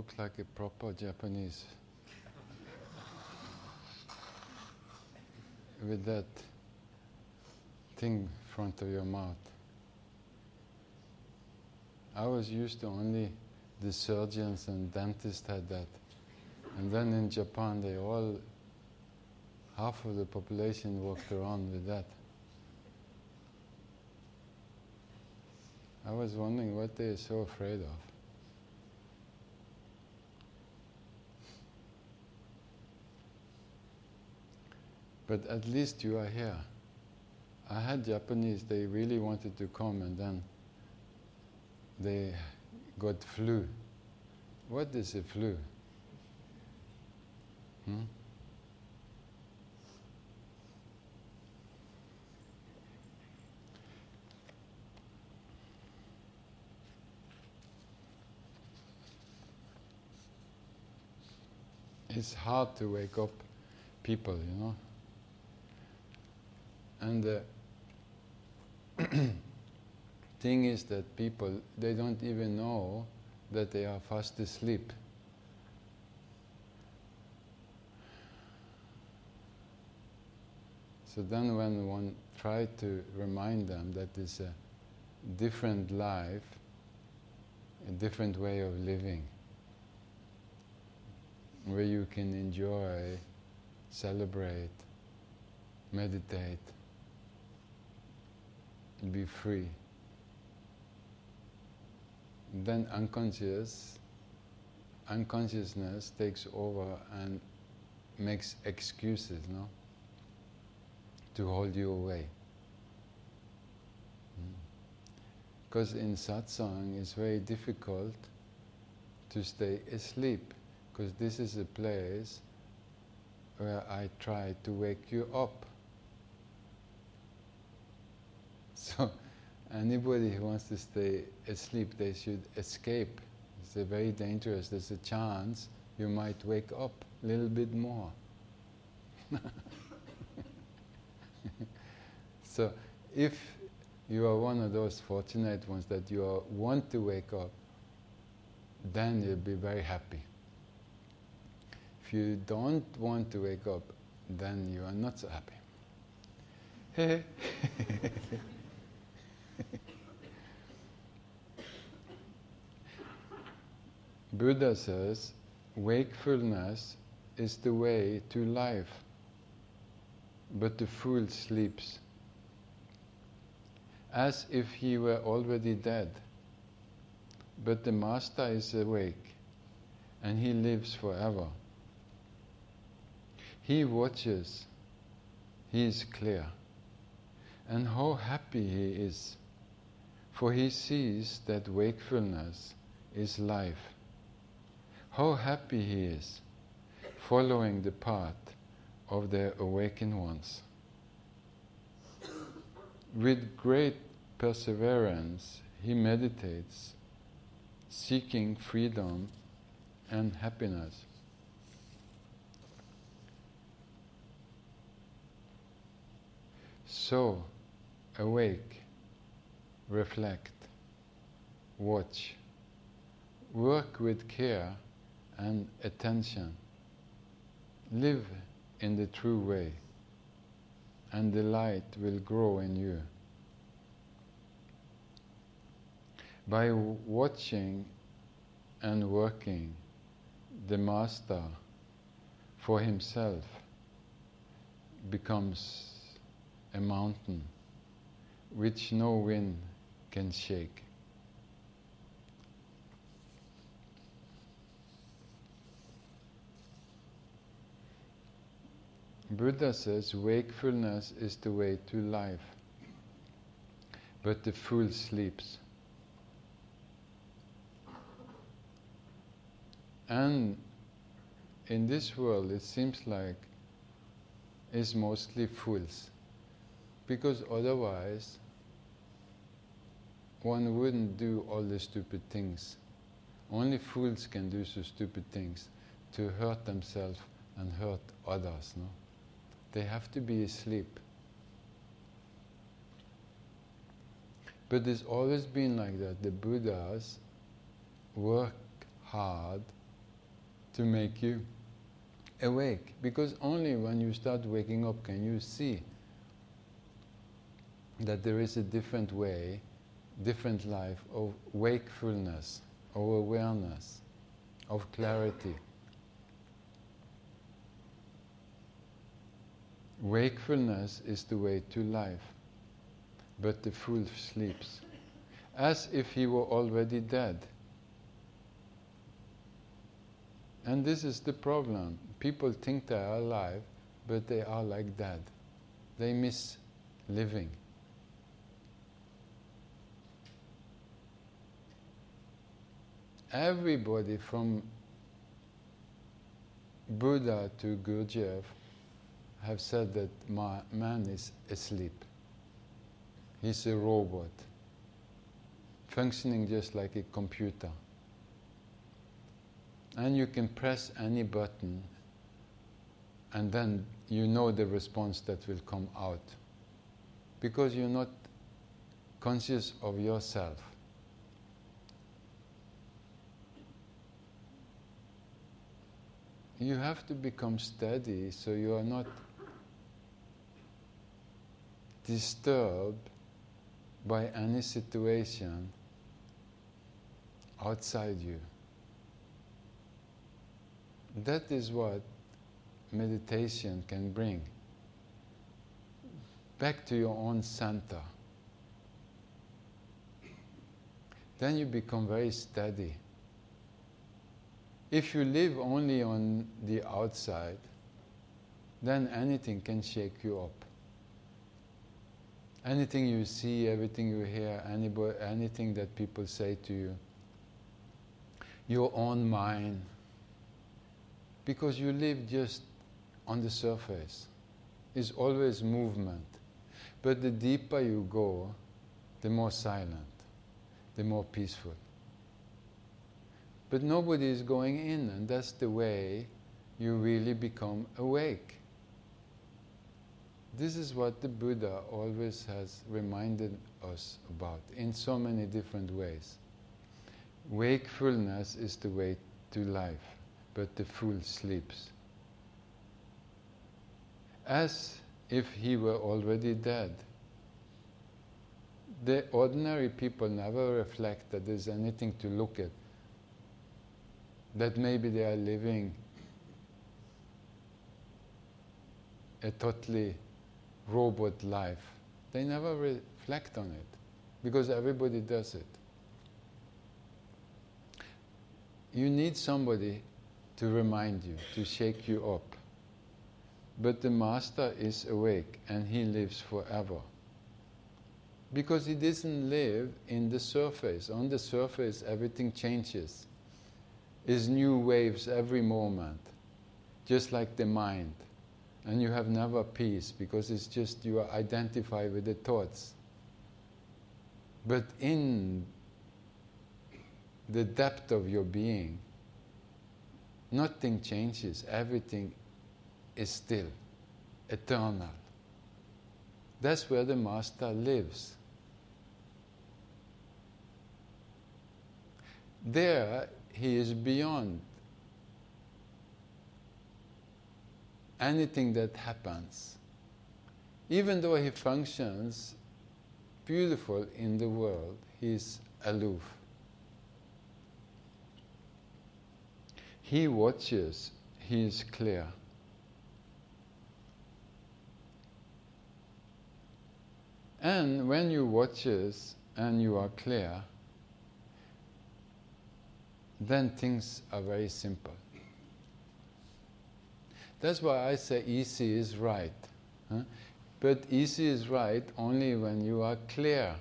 look like a proper Japanese with that thing in front of your mouth. I was used to only the surgeons and dentists had that. And then in Japan, half of the population walked around with that. I was wondering what they are so afraid of. But at least you are here. I had Japanese, they really wanted to come and then they got flu. What is a flu? It's hard to wake up people, you know. And the thing is that people, they don't even know that they are fast asleep. So then when one tried to remind them that it's a different life, a different way of living, where you can enjoy, celebrate, meditate, be free. Then unconsciousness takes over and makes excuses, no? To hold you away. Because in satsang it's very difficult to stay asleep, because this is a place where I try to wake you up. So anybody who wants to stay asleep, they should escape. It's very dangerous. There's a chance you might wake up a little bit more. So if you are one of those fortunate ones that you want to wake up, then you'll be very happy. If you don't want to wake up, then you are not so happy. Buddha says, wakefulness is the way to life, but the fool sleeps, as if he were already dead. But the Master is awake, and he lives forever. He watches, he is clear, and how happy he is, for he sees that wakefulness is life. How happy he is, following the path of the awakened ones. With great perseverance, he meditates, seeking freedom and happiness. So, awake, reflect, watch, work with care and attention, live in the true way, and the light will grow in you. By watching and working, the Master for himself becomes a mountain which no wind can shake. Buddha says wakefulness is the way to life, but the fool sleeps. And in this world it seems like it's mostly fools, because otherwise one wouldn't do all the stupid things. Only fools can do so stupid things, to hurt themselves and hurt others, no? They have to be asleep. But it's always been like that. The Buddhas work hard to make you awake. Because only when you start waking up can you see that there is a different way, different life of wakefulness, of awareness, of clarity. Wakefulness is the way to life, but the fool sleeps, as if he were already dead. And this is the problem. People think they are alive, but they are like dead. They miss living. Everybody from Buddha to Gurdjieff have said that man is asleep. He's a robot, functioning just like a computer. And you can press any button, and then you know the response that will come out, because you're not conscious of yourself. You have to become steady so you are not disturbed by any situation outside you. That is what meditation can bring. Back to your own center. Then you become very steady. If you live only on the outside, then anything can shake you up. Anything you see, everything you hear, anything that people say to you, your own mind, because you live just on the surface. It's always movement. But the deeper you go, the more silent, the more peaceful. But nobody is going in, and that's the way you really become awake. This is what the Buddha always has reminded us about in so many different ways. Wakefulness is the way to life, but the fool sleeps, as if he were already dead. The ordinary people never reflect that there's anything to look at, that maybe they are living a totally robot life. They never reflect on it, because everybody does it. You need somebody to remind you, to shake you up. But the Master is awake, and he lives forever. Because he doesn't live in the surface. On the surface, everything changes. Is new waves every moment, just like the mind. And you have never peace, because it's just you are identified with the thoughts. But in the depth of your being, nothing changes, everything is still, eternal. That's where the Master lives. There, he is beyond anything that happens. Even though he functions beautiful in the world, he is aloof. He watches, he is clear. And when you watches and you are clear, then things are very simple. That's why I say easy is right. Huh? But easy is right only when you are clear.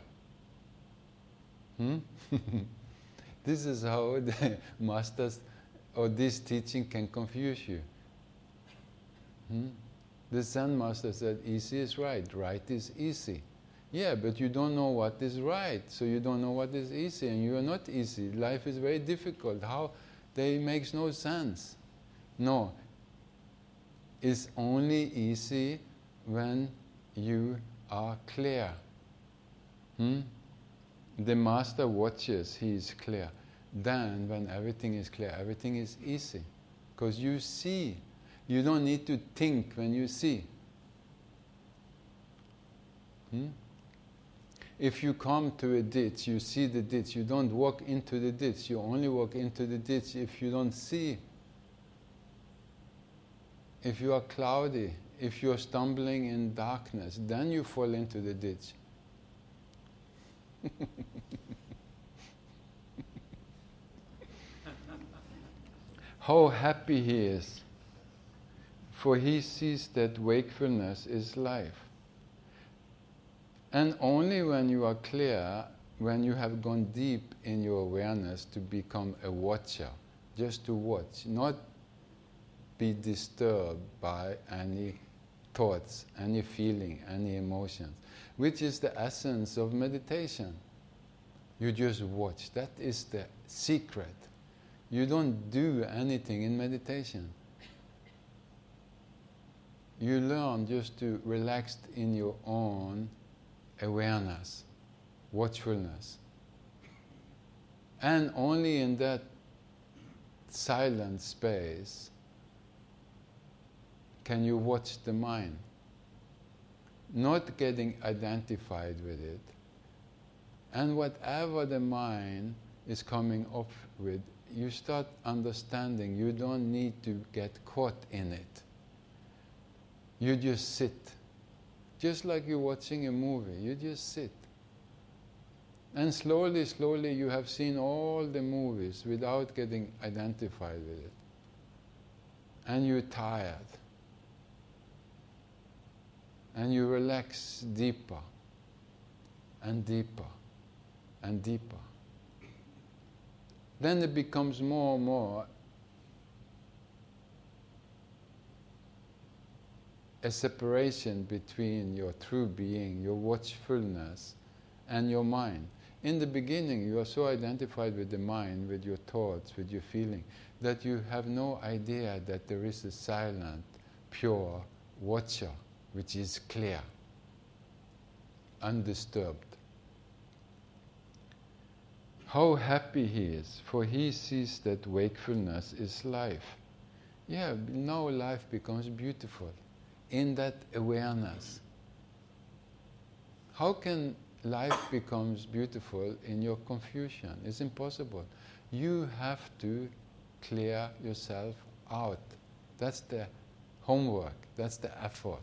This is how the Masters or this teaching can confuse you. The Zen Master said easy is right, right is easy. Yeah, but you don't know what is right, so you don't know what is easy, and you are not easy. Life is very difficult. How? That makes no sense. No. It's only easy when you are clear. The Master watches, he is clear. Then, when everything is clear, everything is easy. because you see. You don't need to think when you see. If you come to a ditch, you see the ditch. You don't walk into the ditch. You only walk into the ditch if you don't see. If you are cloudy, if you are stumbling in darkness, then you fall into the ditch. How happy he is, for he sees that wakefulness is life. And only when you are clear, when you have gone deep in your awareness to become a watcher, just to watch, not be disturbed by any thoughts, any feeling, any emotions, which is the essence of meditation. You just watch. That is the secret. You don't do anything in meditation. You learn just to relax in your own awareness, watchfulness. And only in that silent space can you watch the mind, not getting identified with it. And whatever the mind is coming up with, you start understanding you don't need to get caught in it. You just sit. Just like you're watching a movie, you just sit. And slowly, slowly you have seen all the movies without getting identified with it. And you're tired. And you relax deeper and deeper and deeper. Then it becomes more and more a separation between your true being, your watchfulness, and your mind. In the beginning, you are so identified with the mind, with your thoughts, with your feeling, that you have no idea that there is a silent, pure watcher, which is clear, undisturbed. How happy he is, for he sees that wakefulness is life. Yeah, now life becomes beautiful in that awareness. How can life becomes beautiful in your confusion? It's impossible. You have to clear yourself out. That's the homework, that's the effort.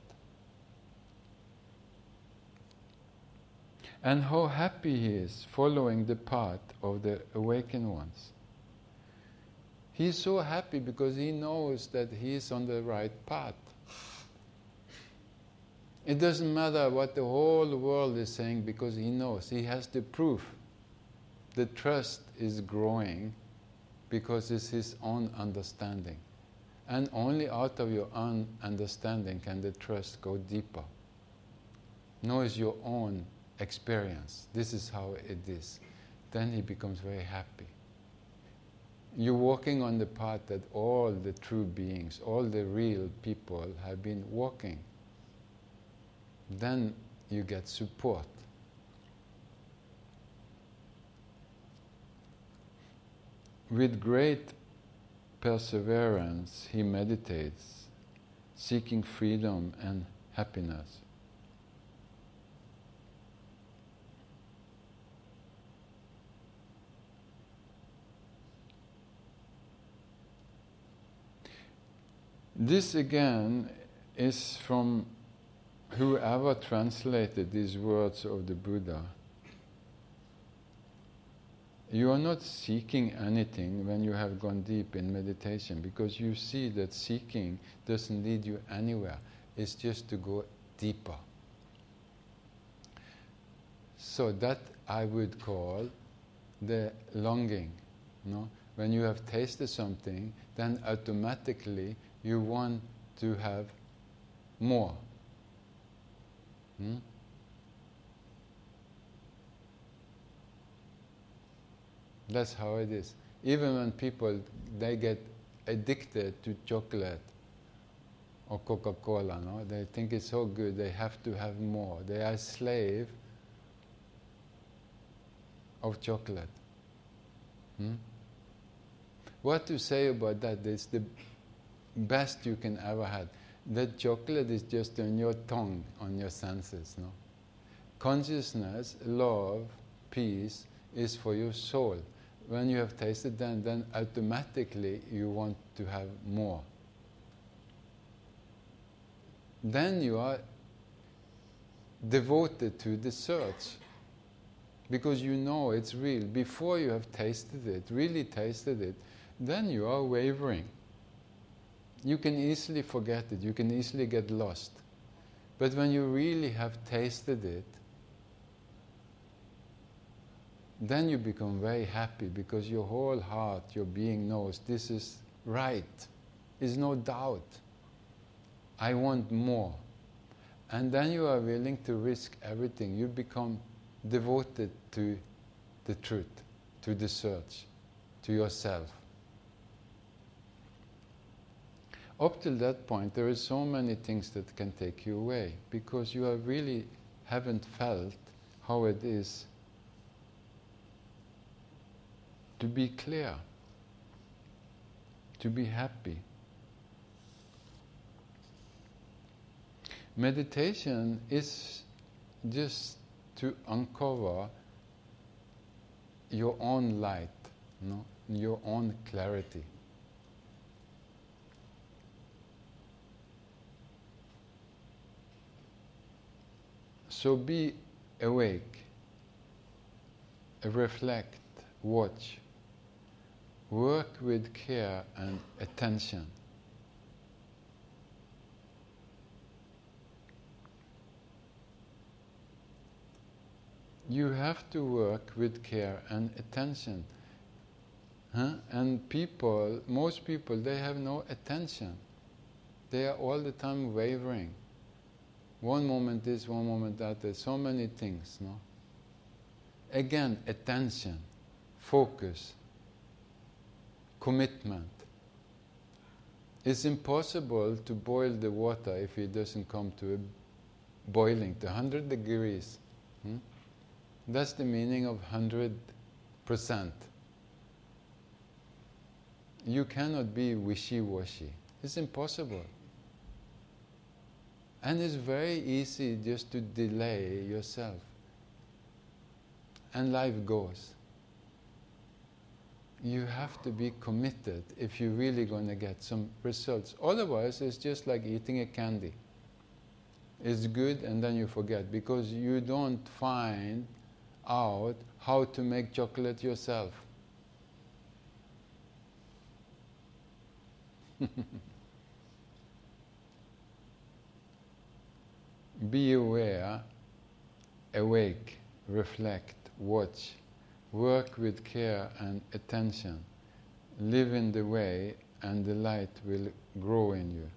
And how happy he is following the path of the awakened ones. He's so happy because he knows that he is on the right path. It doesn't matter what the whole world is saying because he knows. He has the proof. The trust is growing because it's his own understanding. And only out of your own understanding can the trust go deeper. Know it's your own experience. This is how it is. Then he becomes very happy. You're walking on the path that all the true beings, all the real people have been walking. Then you get support. With great perseverance, he meditates, seeking freedom and happiness. This again is from whoever translated these words of the Buddha. You are not seeking anything when you have gone deep in meditation, because you see that seeking doesn't lead you anywhere. It's just to go deeper. So that I would call the longing. No? When you have tasted something, then automatically you want to have more. That's how it is. Even when people, they get addicted to chocolate or Coca-Cola, no? They think it's so good, they have to have more. They are slave of chocolate. What to say about that is the best you can ever have. That chocolate is just on your tongue, on your senses, no? Consciousness, love, peace is for your soul. When you have tasted them, then automatically you want to have more. Then you are devoted to the search, because you know it's real. Before you have tasted it, really tasted it, then you are wavering. You can easily forget it, you can easily get lost. But when you really have tasted it, then you become very happy, because your whole heart, your being knows this is right. There's no doubt. I want more. And then you are willing to risk everything. You become devoted to the truth, to the search, to yourself. Up till that point, there are so many things that can take you away, because you are really haven't felt how it is to be clear, to be happy. Meditation is just to uncover your own light, no? Your own clarity. So be awake, reflect, watch, work with care and attention. You have to work with care and attention. And most people, they have no attention. They are all the time wavering. One moment this, one moment that, there's so many things, no? Again, attention, focus, commitment. It's impossible to boil the water if it doesn't come to a boiling, to 100 degrees. That's the meaning of 100%. You cannot be wishy-washy. It's impossible. And it's very easy just to delay yourself. And life goes. You have to be committed if you're really going to get some results. Otherwise, it's just like eating a candy. It's good and then you forget, because you don't find out how to make chocolate yourself. Be aware, awake, reflect, watch, work with care and attention, live in the way, and the light will grow in you.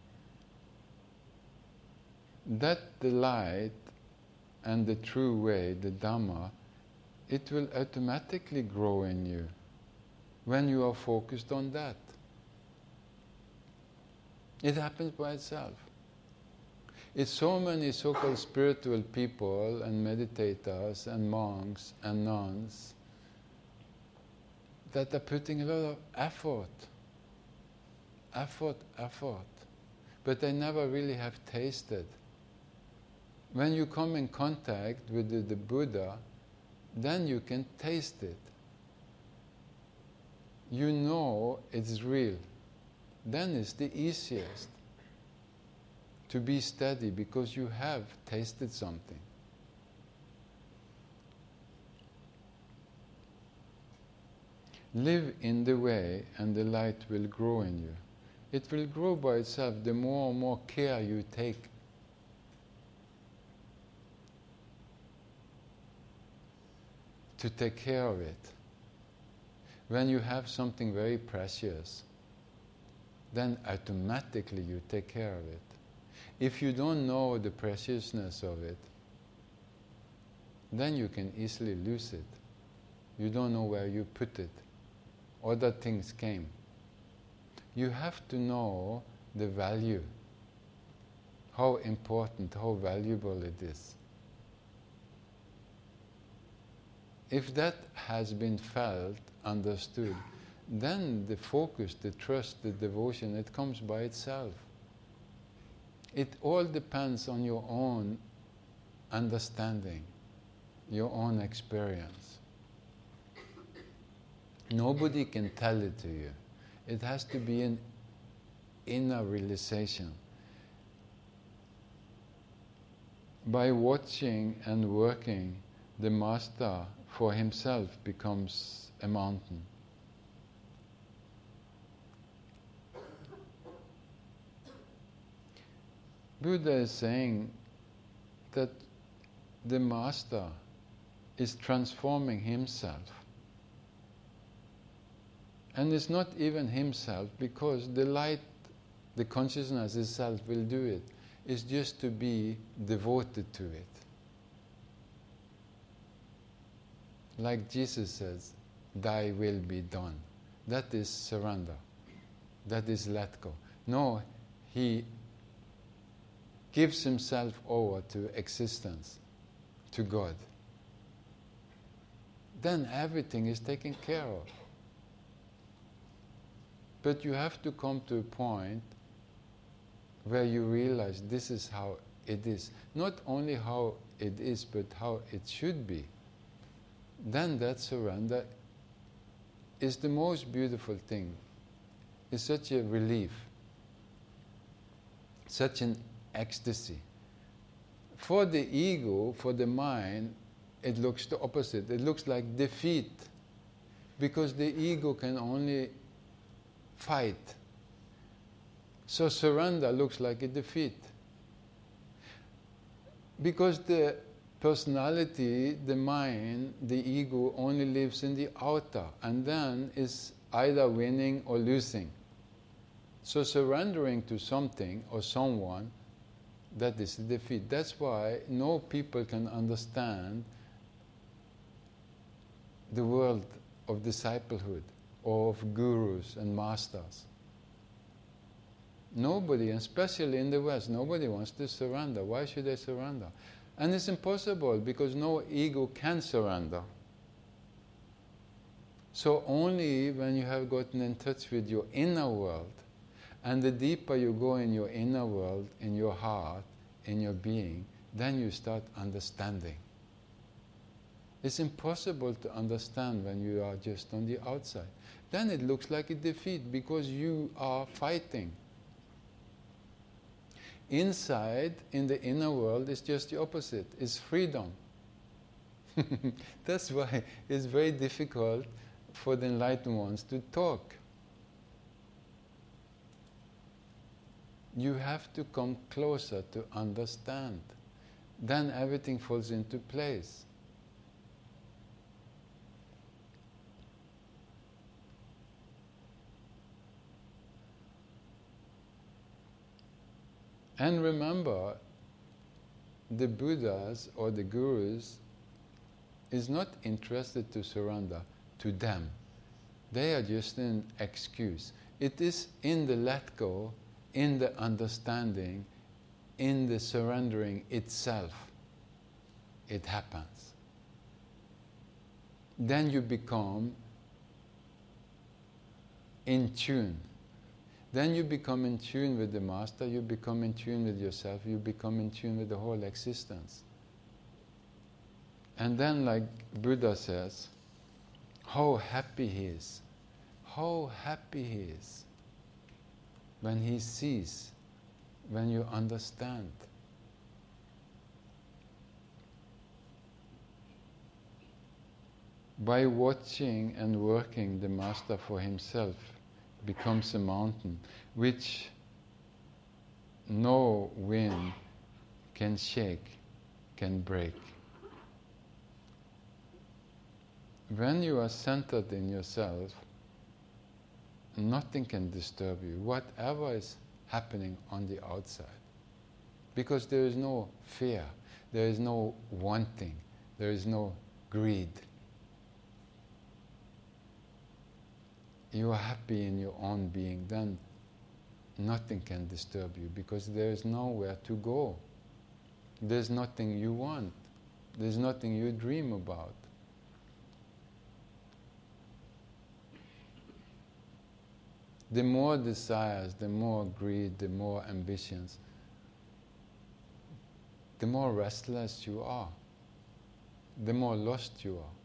That the light and the true way, the Dhamma, it will automatically grow in you when you are focused on that. It happens by itself. It's so many so-called spiritual people and meditators and monks and nuns that are putting a lot of effort, but they never really have tasted. When you come in contact with the Buddha, then you can taste it. You know it's real. Then it's the easiest to be steady, because you have tasted something. Live in the way and the light will grow in you. It will grow by itself the more and more care you take. To take care of it. When you have something very precious, then automatically you take care of it. If you don't know the preciousness of it, then you can easily lose it. You don't know where you put it. Other things came. You have to know the value, how important, how valuable it is. If that has been felt, understood, then the focus, the trust, the devotion, it comes by itself. It all depends on your own understanding, your own experience. Nobody can tell it to you. It has to be an inner realization. By watching and working, the master for himself becomes a mountain. Buddha is saying that the master is transforming himself. And it's not even himself, because the light, the consciousness itself will do it. It's just to be devoted to it. Like Jesus says, "Thy will be done." That is surrender. That is let go. No, he gives himself over to existence, to God. Then everything is taken care of. But you have to come to a point where you realize this is how it is. Not only how it is, but how it should be. Then that surrender is the most beautiful thing. It's such a relief, such an ecstasy. For the ego, for the mind, it looks the opposite. It looks like defeat, because the ego can only fight. So surrender looks like a defeat. Because the personality, the mind, the ego only lives in the outer, and then is either winning or losing. So surrendering to something or someone, that is a defeat. That's why no people can understand the world of disciplehood or of gurus and masters. Nobody, especially in the West, nobody wants to surrender. Why should they surrender? And it's impossible, because no ego can surrender. So only when you have gotten in touch with your inner world, and the deeper you go in your inner world, in your heart, in your being, then you start understanding. It's impossible to understand when you are just on the outside. Then it looks like a defeat, because you are fighting. Inside, in the inner world, is just the opposite. It's freedom. That's why it's very difficult for the enlightened ones to talk. You have to come closer to understand. Then everything falls into place. And remember, the Buddhas or the Gurus is not interested to surrender to them. They are just an excuse. It is in the let go, in the understanding, in the surrendering itself, it happens. Then you become in tune. Then you become in tune with the Master, you become in tune with yourself, you become in tune with the whole existence. And then, like Buddha says, how happy he is. How happy he is when he sees, when you understand. By watching and working, the Master for himself becomes a mountain which no wind can shake, can break. When you are centered in yourself, nothing can disturb you, whatever is happening on the outside. Because there is no fear, there is no wanting, there is no greed. You are happy in your own being, then nothing can disturb you, because there is nowhere to go. There's nothing you want. There's nothing you dream about. The more desires, the more greed, the more ambitions, the more restless you are, the more lost you are.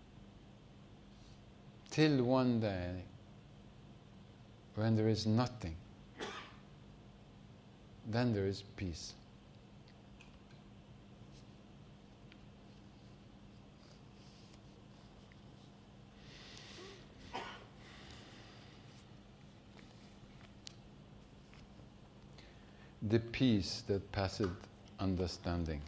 Till one day, when there is nothing, then there is peace. The peace that passeth understanding.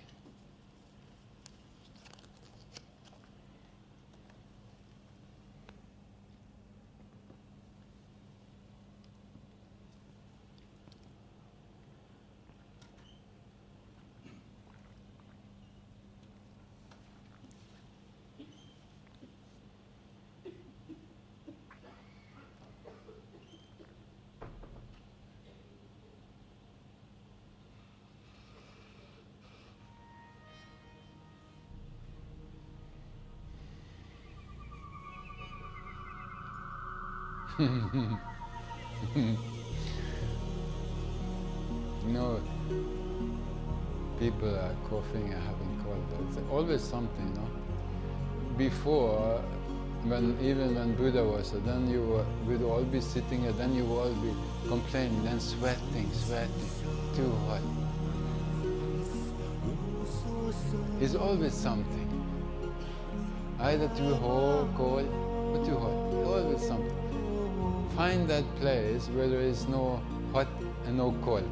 People are coughing and having cold. It's always something, no? Before, even when Buddha was, then you would all be sitting and then you would all be complaining, then sweating, too hot. It's always something. Either too hot, cold, or too hot. Always something. Find that place where there is no hot and no cold.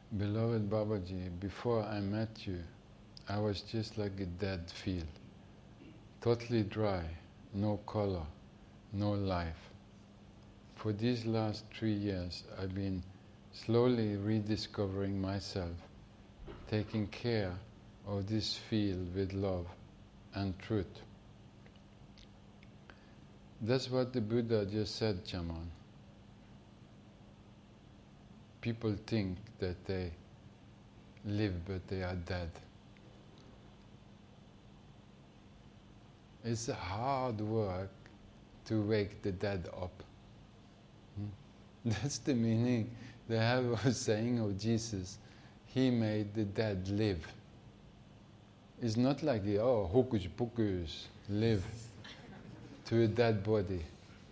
Beloved Babaji, before I met you, I was just like a dead field, totally dry, no color, no life. For these last 3 years, I've been slowly rediscovering myself, taking care of this field with love and truth. That's what the Buddha just said, Chaman. People think that they live but they are dead. It's hard work to wake the dead up. That's the meaning they have of saying of Jesus. He made the dead live. It's not like, oh, hocus pocus, live to a dead body.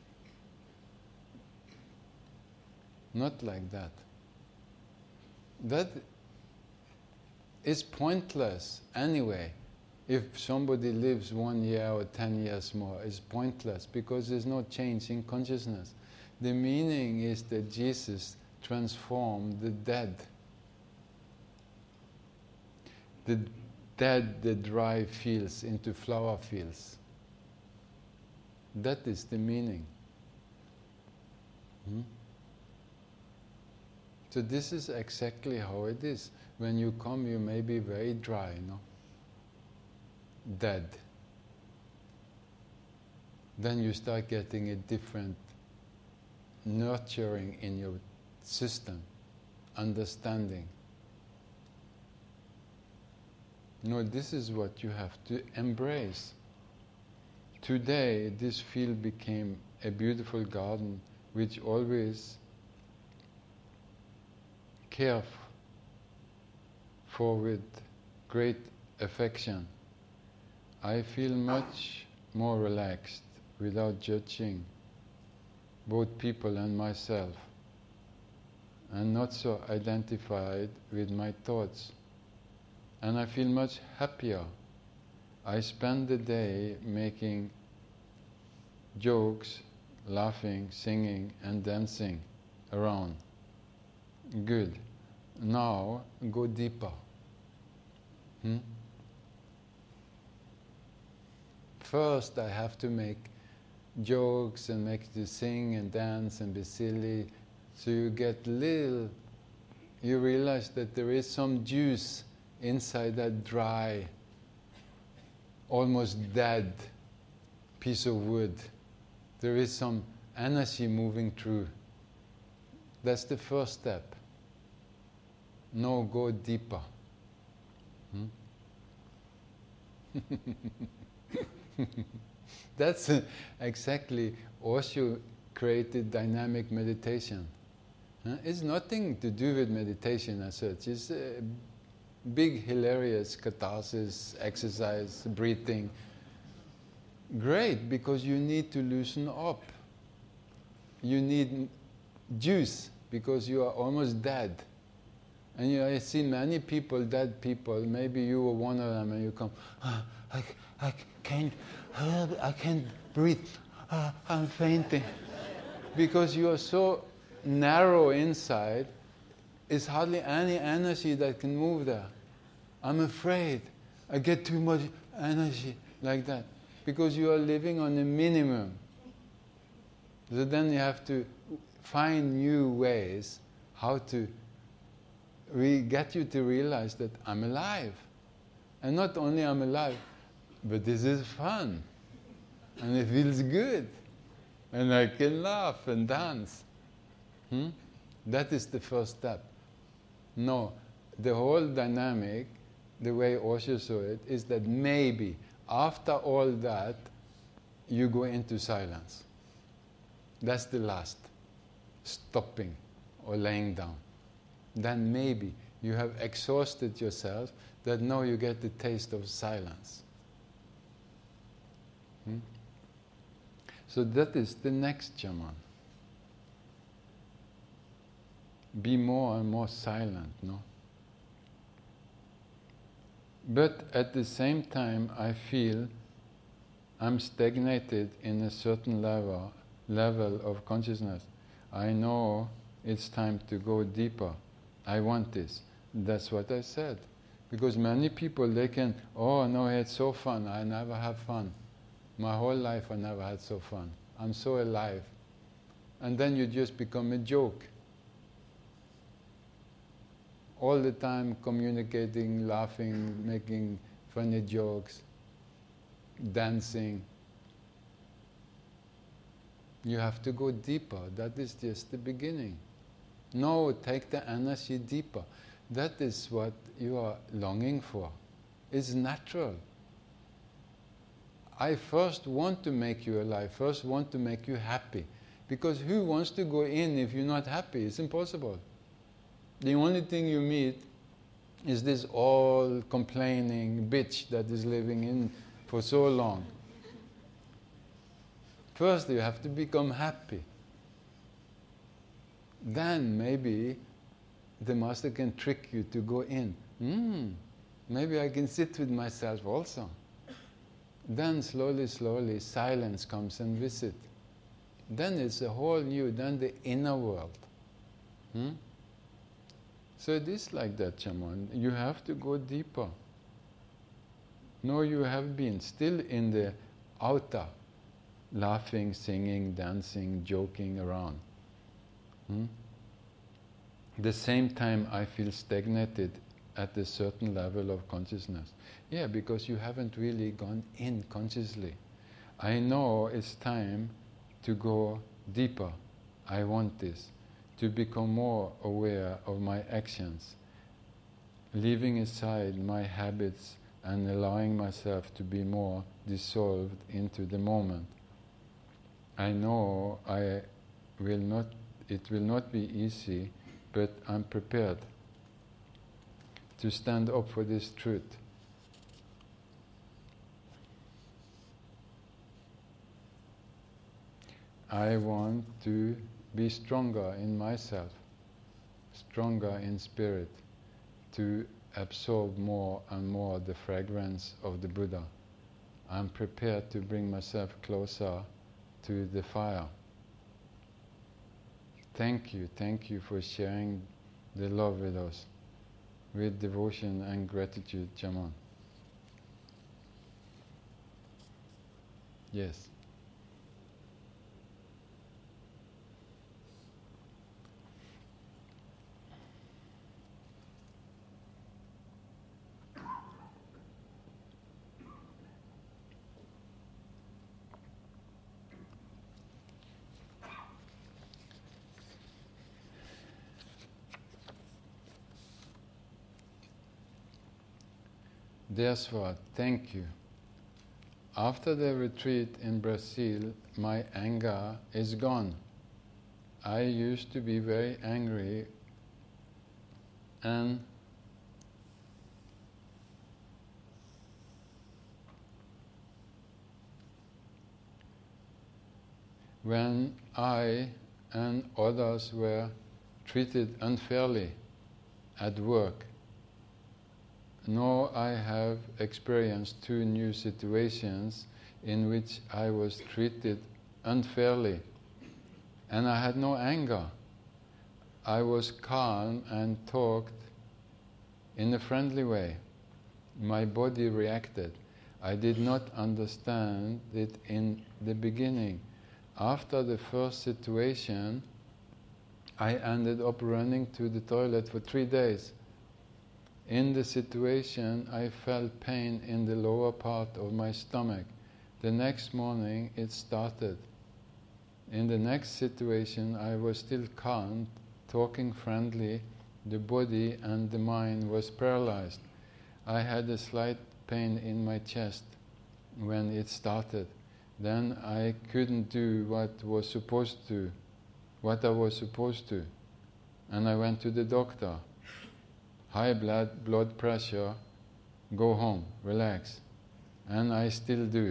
Not like that. That is pointless anyway. If somebody lives 1 year or 10 years more, it's pointless because there's no change in consciousness. The meaning is that Jesus transformed the dead. The dead, the dry fields into flower fields. That is the meaning. So this is exactly how it is. When you come, you may be very dry, dead. Then you start getting a different nurturing in your system, understanding. This is what you have to embrace. Today, this field became a beautiful garden which always care for with great affection. I feel much more relaxed without judging both people and myself, and not so identified with my thoughts. And I feel much happier. I spend the day making jokes, laughing, singing and dancing around. Good. Now go deeper. First I have to make jokes and make you sing and dance and be silly, so you get little, you realize that there is some juice inside that dry, almost dead piece of wood. There is some energy moving through. That's the first step. Now go deeper. That's exactly Osho created dynamic meditation. It's nothing to do with meditation as such. It's a big, hilarious catharsis, exercise, breathing. Great, because you need to loosen up. You need juice, because you are almost dead. And I see many people, dead people, maybe you were one of them, and you come, I can't breathe, I'm fainting. Because you are so narrow inside, it's hardly any energy that can move there. I'm afraid I get too much energy like that. Because you are living on a minimum. So then you have to find new ways how to get you to realize that I'm alive. And not only I'm alive, but this is fun. And it feels good. And I can laugh and dance. That is the first step. No, the whole dynamic, the way Osho saw it, is that maybe after all that, you go into silence. That's the last. Stopping or laying down. Then maybe you have exhausted yourself, that now you get the taste of silence. So that is the next Chaman. Be more and more silent, But at the same time, I feel I'm stagnated in a certain level of consciousness. I know it's time to go deeper. I want this. That's what I said. Because many people, they can, oh no, I had so fun, I never have fun. My whole life I never had so fun. I'm so alive. And then you just become a joke. All the time communicating, laughing, making funny jokes, dancing. You have to go deeper. That is just the beginning. No, take the energy deeper. That is what you are longing for. It's natural. I first want to make you alive, first want to make you happy. Because who wants to go in if you're not happy? It's impossible. The only thing you meet is this all complaining bitch that is living in for so long. First you have to become happy. Then maybe the master can trick you to go in. Maybe I can sit with myself also. Then slowly, slowly silence comes and visit. Then it's a whole new, then the inner world. So it is like that, Chaman. You have to go deeper. No, you have been still in the outer, laughing, singing, dancing, joking around. The same time I feel stagnated at a certain level of consciousness. Yeah, because you haven't really gone in consciously. I know it's time to go deeper. I want this. To become more aware of my actions, leaving aside my habits and allowing myself to be more dissolved into the moment. I know it will not be easy, but I'm prepared to stand up for this truth. I want to be stronger in myself, stronger in spirit, to absorb more and more the fragrance of the Buddha. I'm prepared to bring myself closer to the fire. Thank you for sharing the love with us, with devotion and gratitude, Chaman. Yes. Dear Swat, thank you. After the retreat in Brazil, my anger is gone. I used to be very angry and when I and others were treated unfairly at work. Now I have experienced 2 new situations in which I was treated unfairly, and I had no anger. I was calm and talked in a friendly way. My body reacted. I did not understand it in the beginning. After the first situation, I ended up running to the toilet for 3 days. In the situation, I felt pain in the lower part of my stomach. The next morning, it started. In the next situation, I was still calm, talking friendly. The body and the mind was paralyzed. I had a slight pain in my chest when it started. Then I couldn't do what I was supposed to, and I went to the doctor. High blood pressure, go home, relax. And I still do.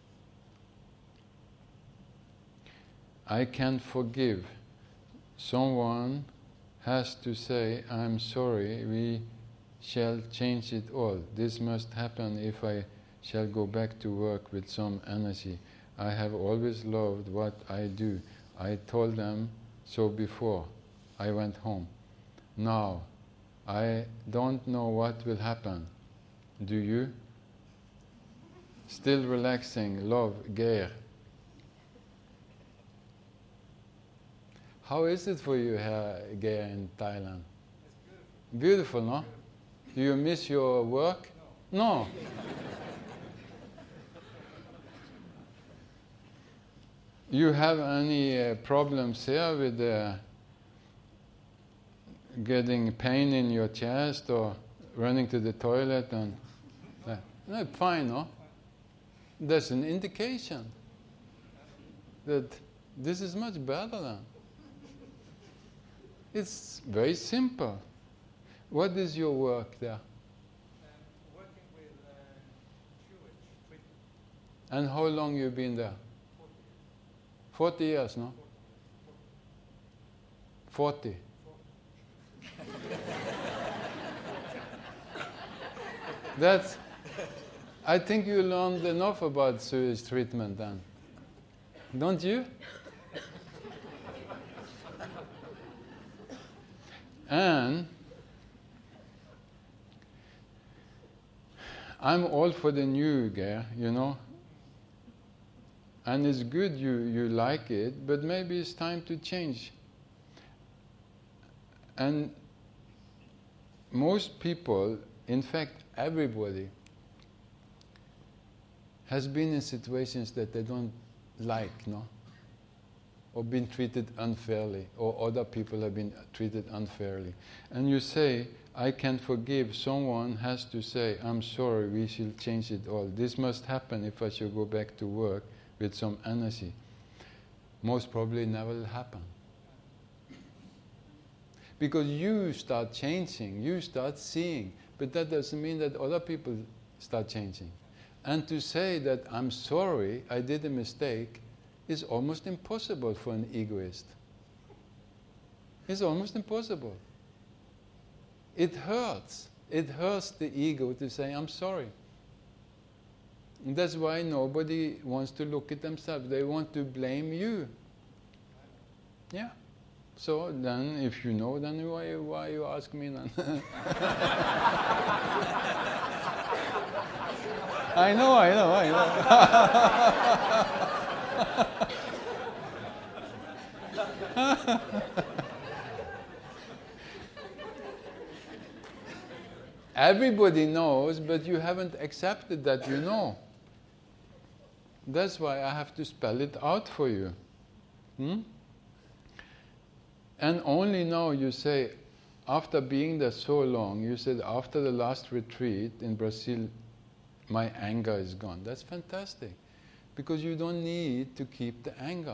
I can't forgive. Someone has to say, I'm sorry, we shall change it all. This must happen if I shall go back to work with some energy. I have always loved what I do. I told them so before I went home. Now, I don't know what will happen. Do you? Still relaxing, love, Geir. How is it for you here, Geir, in Thailand? It's beautiful. Beautiful, no? Do you miss your work? No. You have any problems here with getting pain in your chest or running to the toilet and no, fine, no? That's an indication that this is much better than. It's very simple. What is your work there? Working with sewage treatment. And how long you been there? 40 years, no? 40. That's. I think you learned enough about sewage treatment then, don't you? And I'm all for the new, Geir, you know. And it's good you like it, but maybe it's time to change. And most people, in fact everybody, has been in situations that they don't like, no? Or been treated unfairly, or other people have been treated unfairly. And you say, I can forgive. Someone has to say, I'm sorry, we shall change it all. This must happen if I should go back to work with some energy. Most probably never will happen. Because you start changing, you start seeing, but that doesn't mean that other people start changing. And to say that I'm sorry, I did a mistake, is almost impossible for an egoist. It's almost impossible. It hurts. It hurts the ego to say, I'm sorry. And that's why nobody wants to look at themselves. They want to blame you. Yeah. So then, if you know, then why you ask me then? I know. Everybody knows, but you haven't accepted that you know. That's why I have to spell it out for you. And only now you say, after being there so long, you said, after the last retreat in Brazil, my anger is gone. That's fantastic. Because you don't need to keep the anger.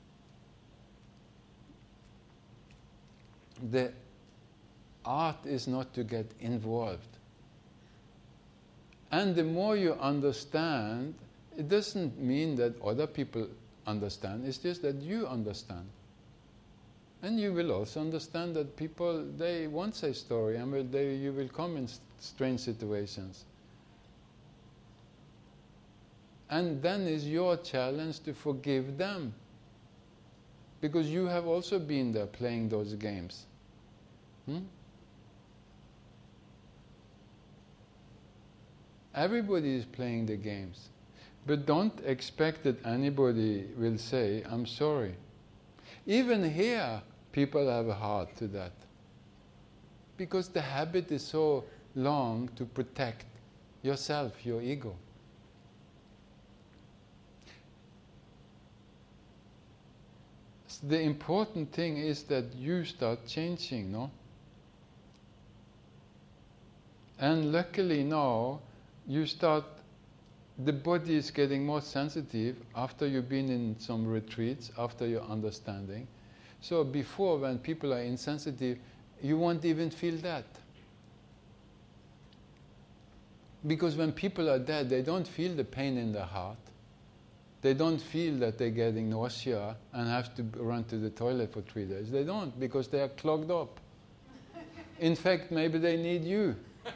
The art is not to get involved. And the more you understand, it doesn't mean that other people understand, it's just that you understand. And you will also understand that people, they won't say story, and you will come in strange situations. And then is your challenge to forgive them. Because you have also been there playing those games. Everybody is playing the games. But don't expect that anybody will say, I'm sorry. Even here, people have a heart to that. Because the habit is so long to protect yourself, your ego. The important thing is that you start changing, no? And luckily now, you start, the body is getting more sensitive after you've been in some retreats, after your understanding. So before, when people are insensitive, you won't even feel that. Because when people are dead, they don't feel the pain in their heart. They don't feel that they're getting nausea and have to run to the toilet for 3 days. They don't, because they are clogged up. In fact, maybe they need you.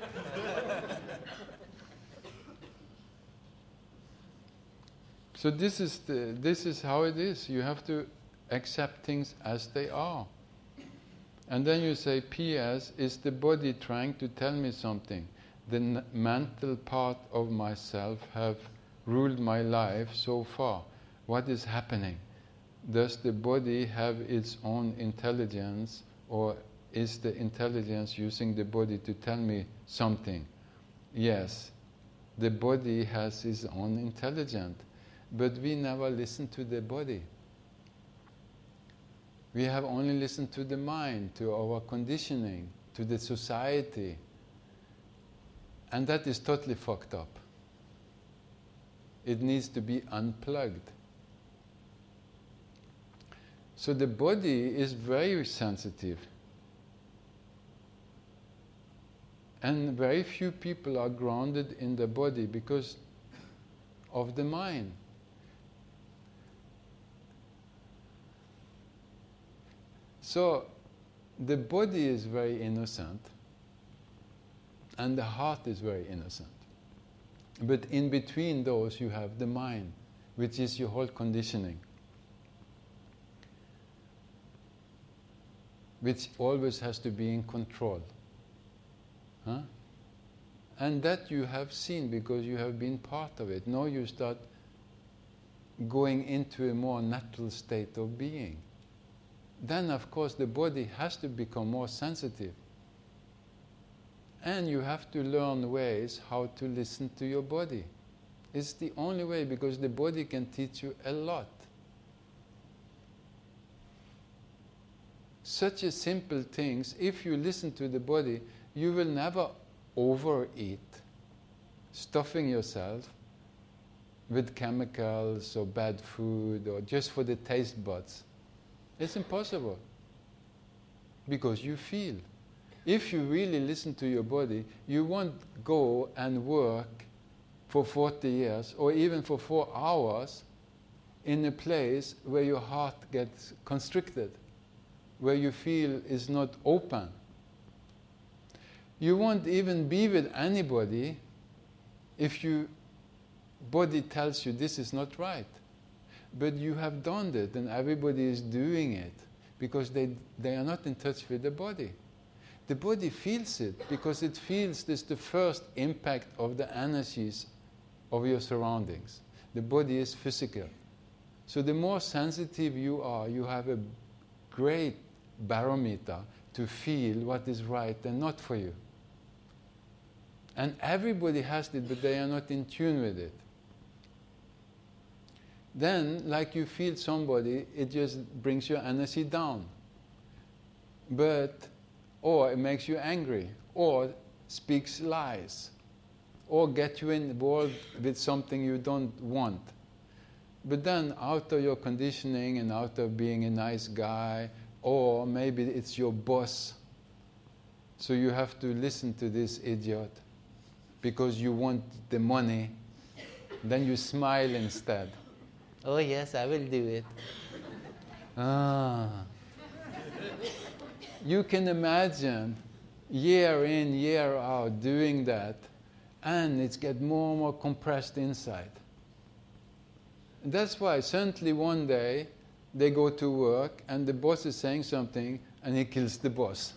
So this is how it is. You have to accept things as they are. And then you say, P.S. is the body trying to tell me something? The mental part of myself have ruled my life so far. What is happening? Does the body have its own intelligence, or is the intelligence using the body to tell me something? Yes, the body has its own intelligence, but we never listen to the body. We have only listened to the mind, to our conditioning, to the society. And that is totally fucked up. It needs to be unplugged. So the body is very sensitive. And very few people are grounded in the body because of the mind. So the body is very innocent and the heart is very innocent. But in between those you have the mind, which is your whole conditioning, which always has to be in control. Huh? And that you have seen because you have been part of it. Now you start going into a more natural state of being. Then of course the body has to become more sensitive. And you have to learn ways how to listen to your body. It's the only way, because the body can teach you a lot. Such a simple things, if you listen to the body, you will never overeat, stuffing yourself with chemicals or bad food or just for the taste buds. It's impossible, because you feel. If you really listen to your body, you won't go and work for 40 years or even for 4 hours in a place where your heart gets constricted, where you feel is not open. You won't even be with anybody if your body tells you this is not right. But you have done it, and everybody is doing it because they are not in touch with the body. The body feels it because it feels this the first impact of the energies of your surroundings. The body is physical. So the more sensitive you are, you have a great barometer to feel what is right and not for you. And everybody has it, but they are not in tune with it. Then, like you feel somebody, it just brings your energy down. Or it makes you angry, or speaks lies, or get you involved with something you don't want. But then, out of your conditioning and out of being a nice guy, or maybe it's your boss, so you have to listen to this idiot because you want the money, then you smile instead. Oh yes, I will do it. You can imagine year in, year out doing that, and it's get more and more compressed inside. That's why suddenly one day they go to work and the boss is saying something and he kills the boss.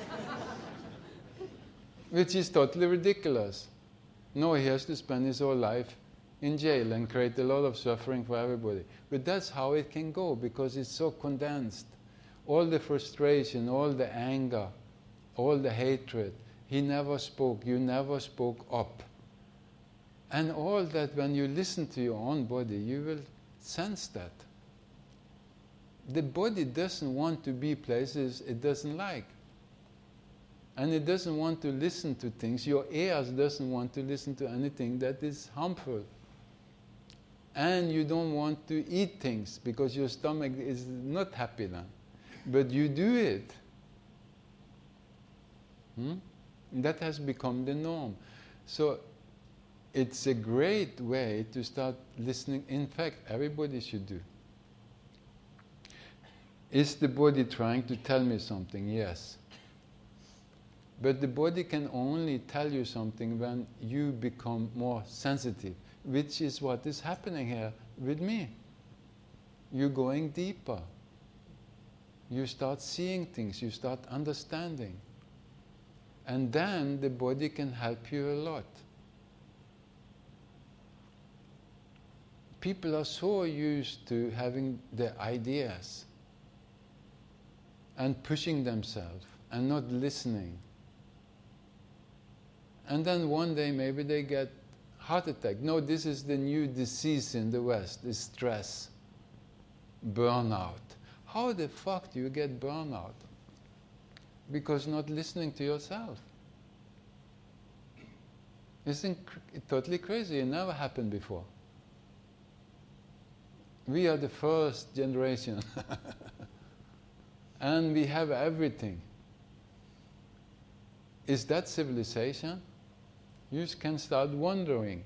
Which is totally ridiculous. No, he has to spend his whole life in jail and create a lot of suffering for everybody. But that's how it can go, because it's so condensed. All the frustration, all the anger, all the hatred, he never spoke, you never spoke up. And all that, when you listen to your own body, you will sense that. The body doesn't want to be places it doesn't like. And it doesn't want to listen to things. Your ears doesn't want to listen to anything that is harmful. And you don't want to eat things because your stomach is not happy then. But you do it. That has become the norm. So it's a great way to start listening. In fact, everybody should do. Is the body trying to tell me something? Yes. But the body can only tell you something when you become more sensitive, which is what is happening here with me. You're going deeper. You start seeing things, you start understanding. And then the body can help you a lot. People are so used to having their ideas and pushing themselves and not listening. And then one day maybe they get heart attack. No, this is the new disease in the West, is stress, burnout. How the fuck do you get burnout? Because not listening to yourself. Isn't it totally crazy? It never happened before. We are the first generation. And we have everything. Is that civilization? You can start wondering.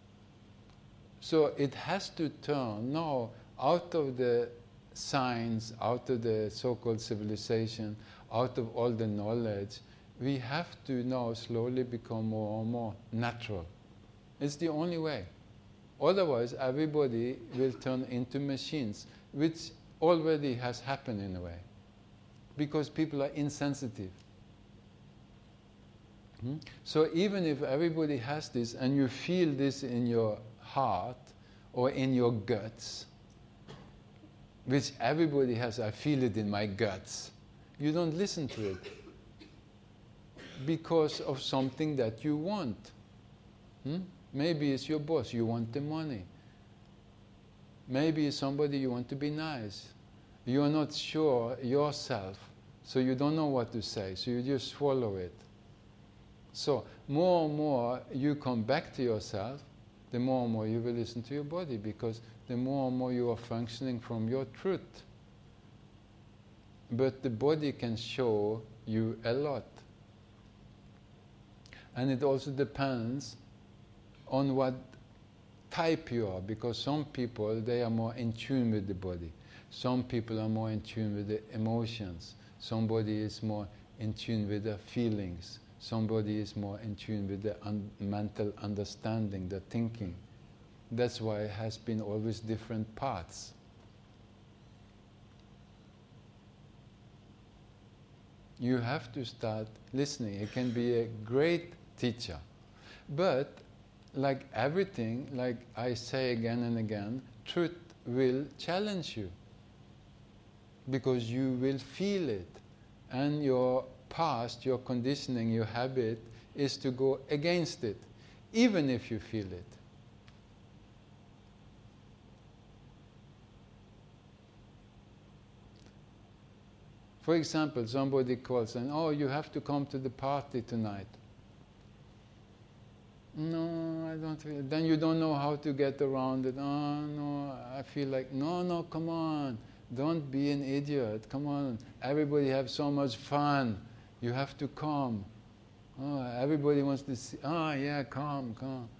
So it has to turn now out of the science, out of the so-called civilization, out of all the knowledge. We have to now slowly become more and more natural. It's the only way. Otherwise, everybody will turn into machines, which already has happened in a way, because people are insensitive. So even if everybody has this, and you feel this in your heart or in your guts, which everybody has, I feel it in my guts, you don't listen to it because of something that you want. Maybe it's your boss, you want the money. Maybe it's somebody you want to be nice. You are not sure yourself, so you don't know what to say, so you just swallow it. So more and more you come back to yourself, the more and more you will listen to your body, because the more and more you are functioning from your truth. But the body can show you a lot. And it also depends on what type you are, because some people, they are more in tune with the body. Some people are more in tune with the emotions. Somebody is more in tune with their feelings. Somebody is more in tune with the mental understanding, the thinking. That's why it has been always different paths. You have to start listening. It can be a great teacher. But like everything, like I say again and again, truth will challenge you. Because you will feel it. And your past, your conditioning, your habit is to go against it, even if you feel it. For example, somebody calls and, oh, you have to come to the party tonight. No, I don't feel it. Then you don't know how to get around it. Oh, no, I feel like, no, come on. Don't be an idiot. Come on. Everybody have so much fun. You have to come. Oh, everybody wants to see. Oh, yeah, come.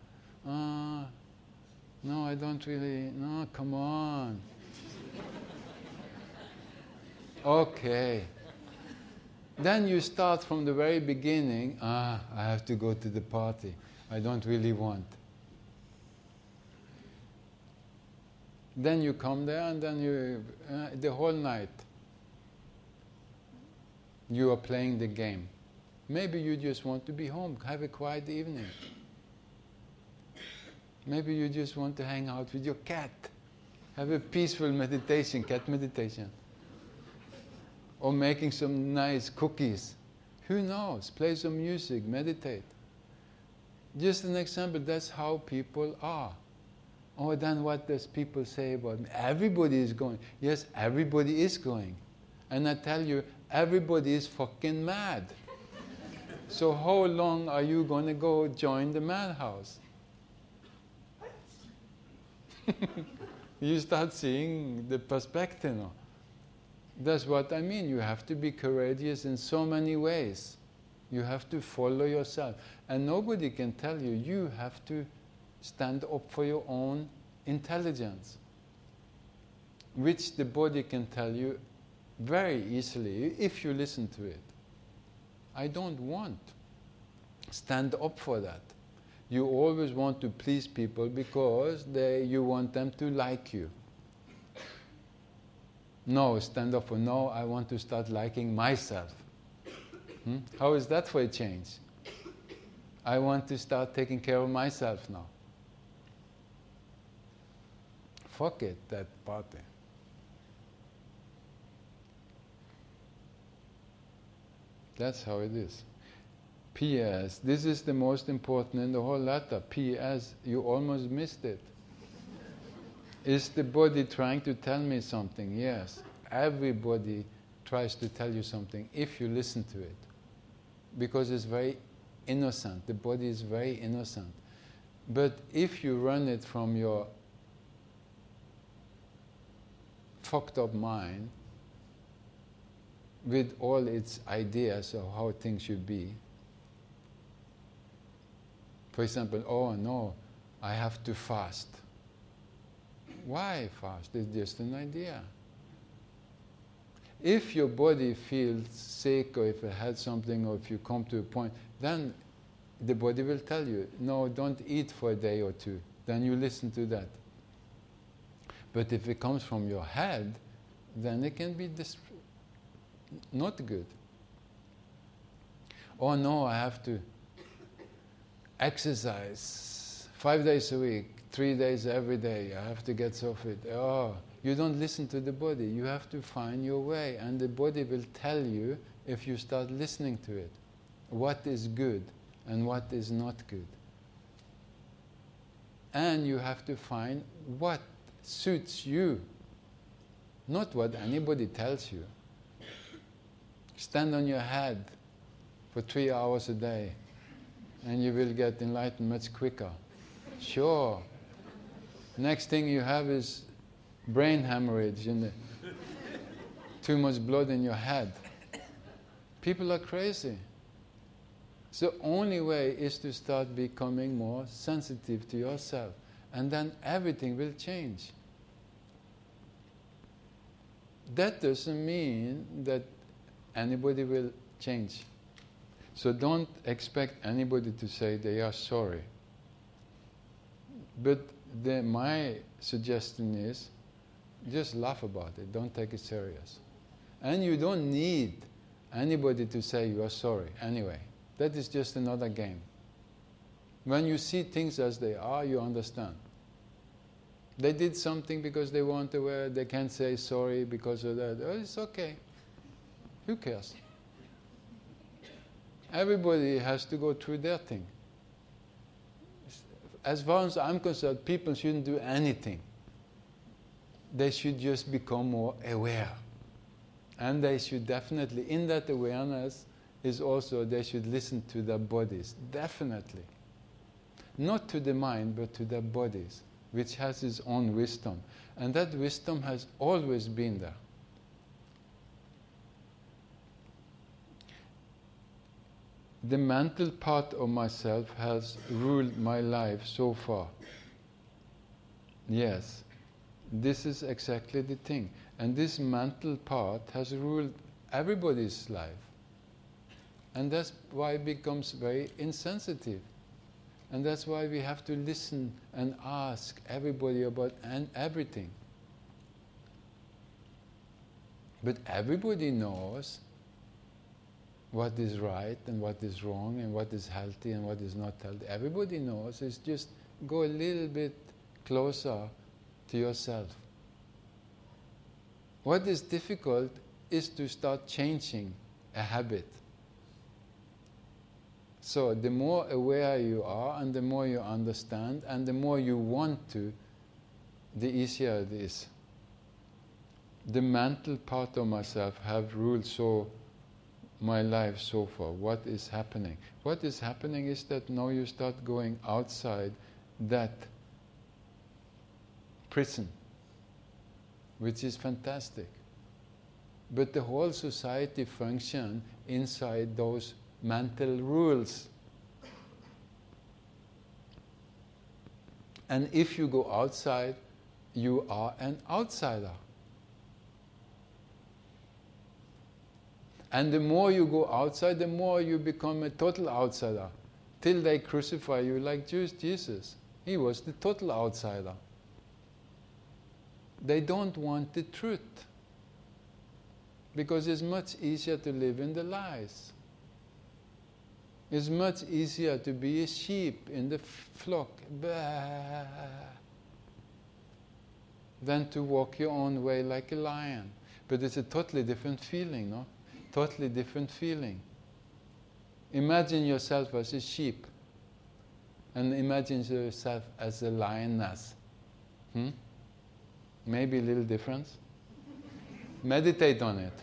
No, I don't really. No, come on. Okay. Then you start from the very beginning. I have to go to the party. I don't really want. Then you come there and then you, the whole night, you are playing the game. Maybe you just want to be home, have a quiet evening. Maybe you just want to hang out with your cat, have a peaceful meditation, cat meditation. Or making some nice cookies. Who knows? Play some music, meditate. Just an example, that's how people are. Oh, then what does people say about me? Everybody is going. Yes, everybody is going. And I tell you, everybody is fucking mad. So how long are you going to go join the madhouse? You start seeing the perspective now. That's what I mean. You have to be courageous in so many ways. You have to follow yourself. And nobody can tell you. You have to stand up for your own intelligence, which the body can tell you very easily if you listen to it. I don't want. Stand up for that. You always want to please people because you want them to like you. No, stand up for no, I want to start liking myself. How is that for a change? I want to start taking care of myself now. Fuck it, that party. That's how it is. P.S. This is the most important in the whole letter. P.S. You almost missed it. Is the body trying to tell me something? Yes. Everybody tries to tell you something if you listen to it. Because it's very innocent. The body is very innocent. But if you run it from your fucked up mind with all its ideas of how things should be, for example, oh no, I have to fast. Why fast? It's just an idea. If your body feels sick, or if it had something, or if you come to a point, then the body will tell you, no, don't eat for a day or two. Then you listen to that. But if it comes from your head, then it can be not good. Oh no, I have to exercise 5 days a week, 3 days every day. I have to get so fit. Oh, you don't listen to the body. You have to find your way, and the body will tell you if you start listening to it what is good and what is not good. And you have to find what suits you, not what anybody tells you. Stand on your head for 3 hours a day, and you will get enlightened much quicker. Sure. Next thing you have is brain hemorrhage and too much blood in your head. People are crazy. So the only way is to start becoming more sensitive to yourself, and then everything will change. That doesn't mean that anybody will change. So don't expect anybody to say they are sorry. But my suggestion is, just laugh about it, don't take it serious. And you don't need anybody to say you are sorry anyway. That is just another game. When you see things as they are, you understand. They did something because they weren't aware, they can't say sorry because of that. Oh, it's okay. Who cares? Everybody has to go through their thing. As far as I'm concerned, people shouldn't do anything. They should just become more aware. And they should definitely, in that awareness, is also they should listen to their bodies. Definitely. Not to the mind, but to their bodies, which has its own wisdom. And that wisdom has always been there. The mental part of myself has ruled my life so far. Yes, this is exactly the thing. And this mental part has ruled everybody's life. And that's why it becomes very insensitive. And that's why we have to listen and ask everybody about everything. But everybody knows what is right and what is wrong and what is healthy and what is not healthy. Everybody knows. It's just go a little bit closer to yourself. What is difficult is to start changing a habit. So the more aware you are and the more you understand and the more you want to, the easier it is. The mental part of myself have ruled my life so far. What is happening? What is happening is that now you start going outside that prison, which is fantastic. But the whole society functions inside those mental rules. And if you go outside, you are an outsider. And the more you go outside, the more you become a total outsider. Till they crucify you like Jesus. He was the total outsider. They don't want the truth. because it's much easier to live in the lies. It's much easier to be a sheep in the flock than to walk your own way like a lion. But it's a totally different feeling, no? Totally different feeling. Imagine yourself as a sheep and imagine yourself as a lioness. Maybe a little difference? Meditate on it.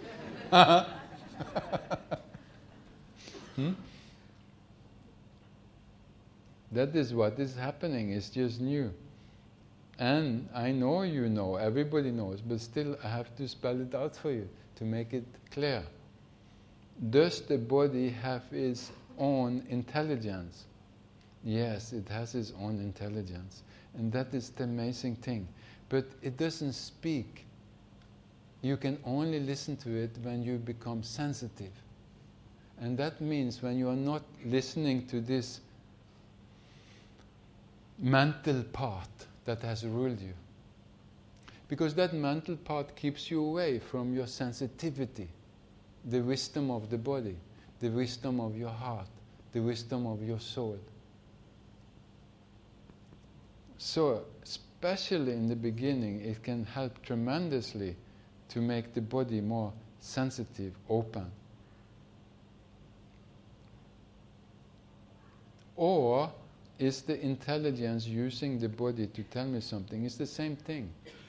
That is what is happening. It's just new. And I know you know, everybody knows, but still I have to spell it out for you to make it clear. Does the body have its own intelligence? Yes, it has its own intelligence. And that is the amazing thing. But it doesn't speak. You can only listen to it when you become sensitive. And that means when you are not listening to this mental part that has ruled you. Because that mental part keeps you away from your sensitivity, the wisdom of the body, the wisdom of your heart, the wisdom of your soul. So, especially in the beginning, it can help tremendously to make the body more sensitive, open. Or is the intelligence using the body to tell me something? It's the same thing.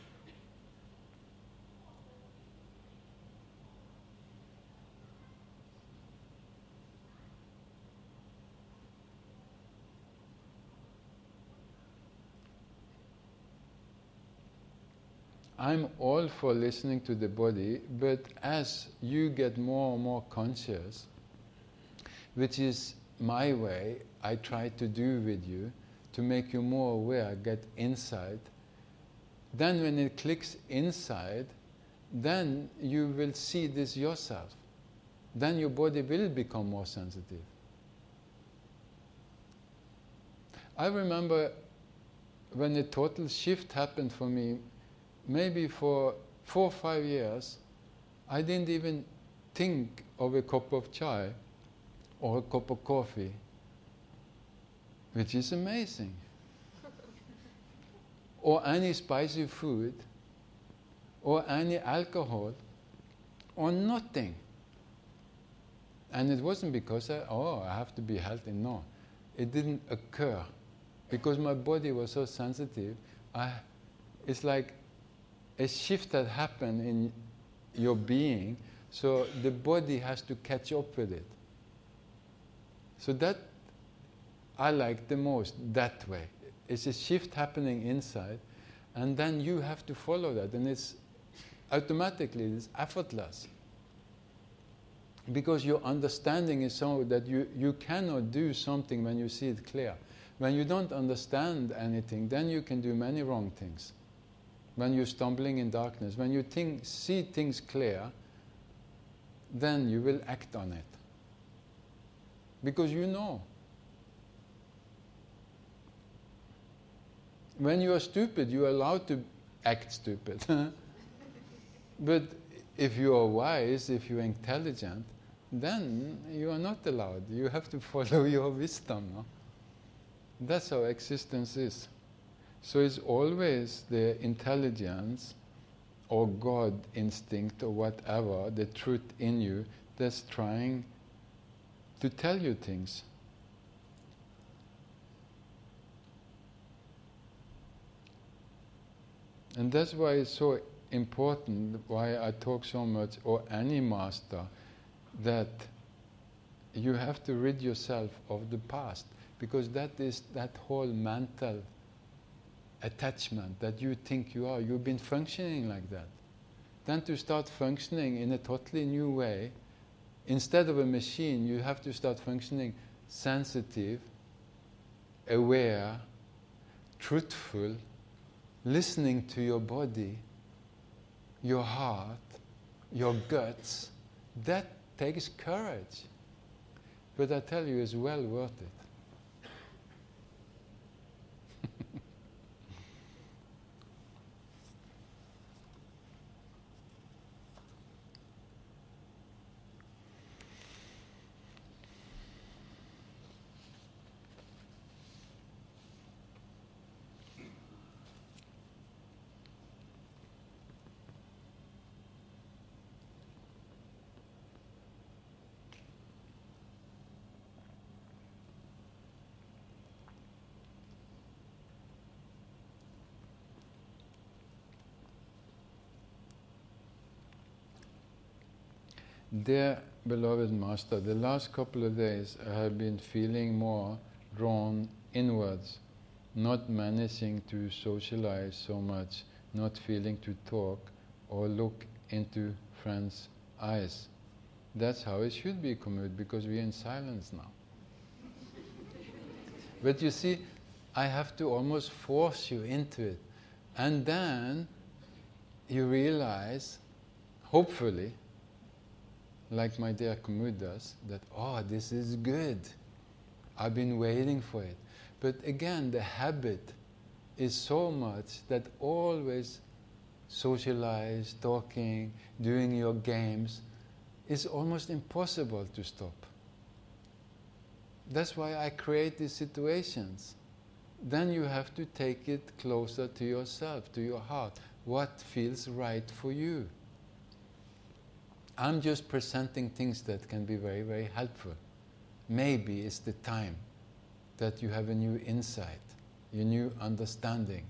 I'm all for listening to the body, but as you get more and more conscious, which is my way, I try to do with you, to make you more aware, get insight, then when it clicks inside, then you will see this yourself. Then your body will become more sensitive. I remember when a total shift happened for me, maybe for 4 or 5 years, I didn't even think of a cup of chai or a cup of coffee, which is amazing. Or any spicy food, or any alcohol, or nothing. And it wasn't because I have to be healthy. No, it didn't occur. Because my body was so sensitive, it's like a shift that happened in your being, so the body has to catch up with it. So that I like the most, that way. It's a shift happening inside, and then you have to follow that, and it's effortless. Because your understanding is so that you cannot do something when you see it clear. When you don't understand anything, then you can do many wrong things. When you're stumbling in darkness, when you see things clear, then you will act on it. Because you know. When you are stupid, you are allowed to act stupid. But if you are wise, if you are intelligent, then you are not allowed. You have to follow your wisdom. No? That's how existence is. So it's always the intelligence or God instinct or whatever, the truth in you, that's trying to tell you things. And that's why it's so important, why I talk so much, or any master, that you have to rid yourself of the past, because that is that whole mental attachment that you think you are. You've been functioning like that. Then to start functioning in a totally new way, instead of a machine, you have to start functioning sensitive, aware, truthful, listening to your body, your heart, your guts. That takes courage. But I tell you, it's well worth it. Dear beloved Master, the last couple of days I have been feeling more drawn inwards, not managing to socialize so much, not feeling to talk or look into friends' eyes. That's how it should be, Kumud, because we're in silence now. But you see, I have to almost force you into it. And then you realize, hopefully, like my dear Kumud does, that, oh, this is good. I've been waiting for it. But again, the habit is so much that always socialize, talking, doing your games, is almost impossible to stop. That's why I create these situations. Then you have to take it closer to yourself, to your heart. What feels right for you? I'm just presenting things that can be very, very helpful. Maybe it's the time that you have a new insight, a new understanding.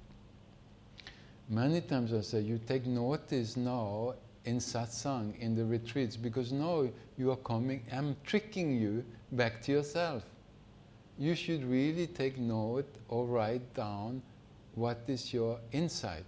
Many times I say, you take notice now in satsang, in the retreats, because now you are coming, I'm tricking you back to yourself. You should really take note or write down what is your insight.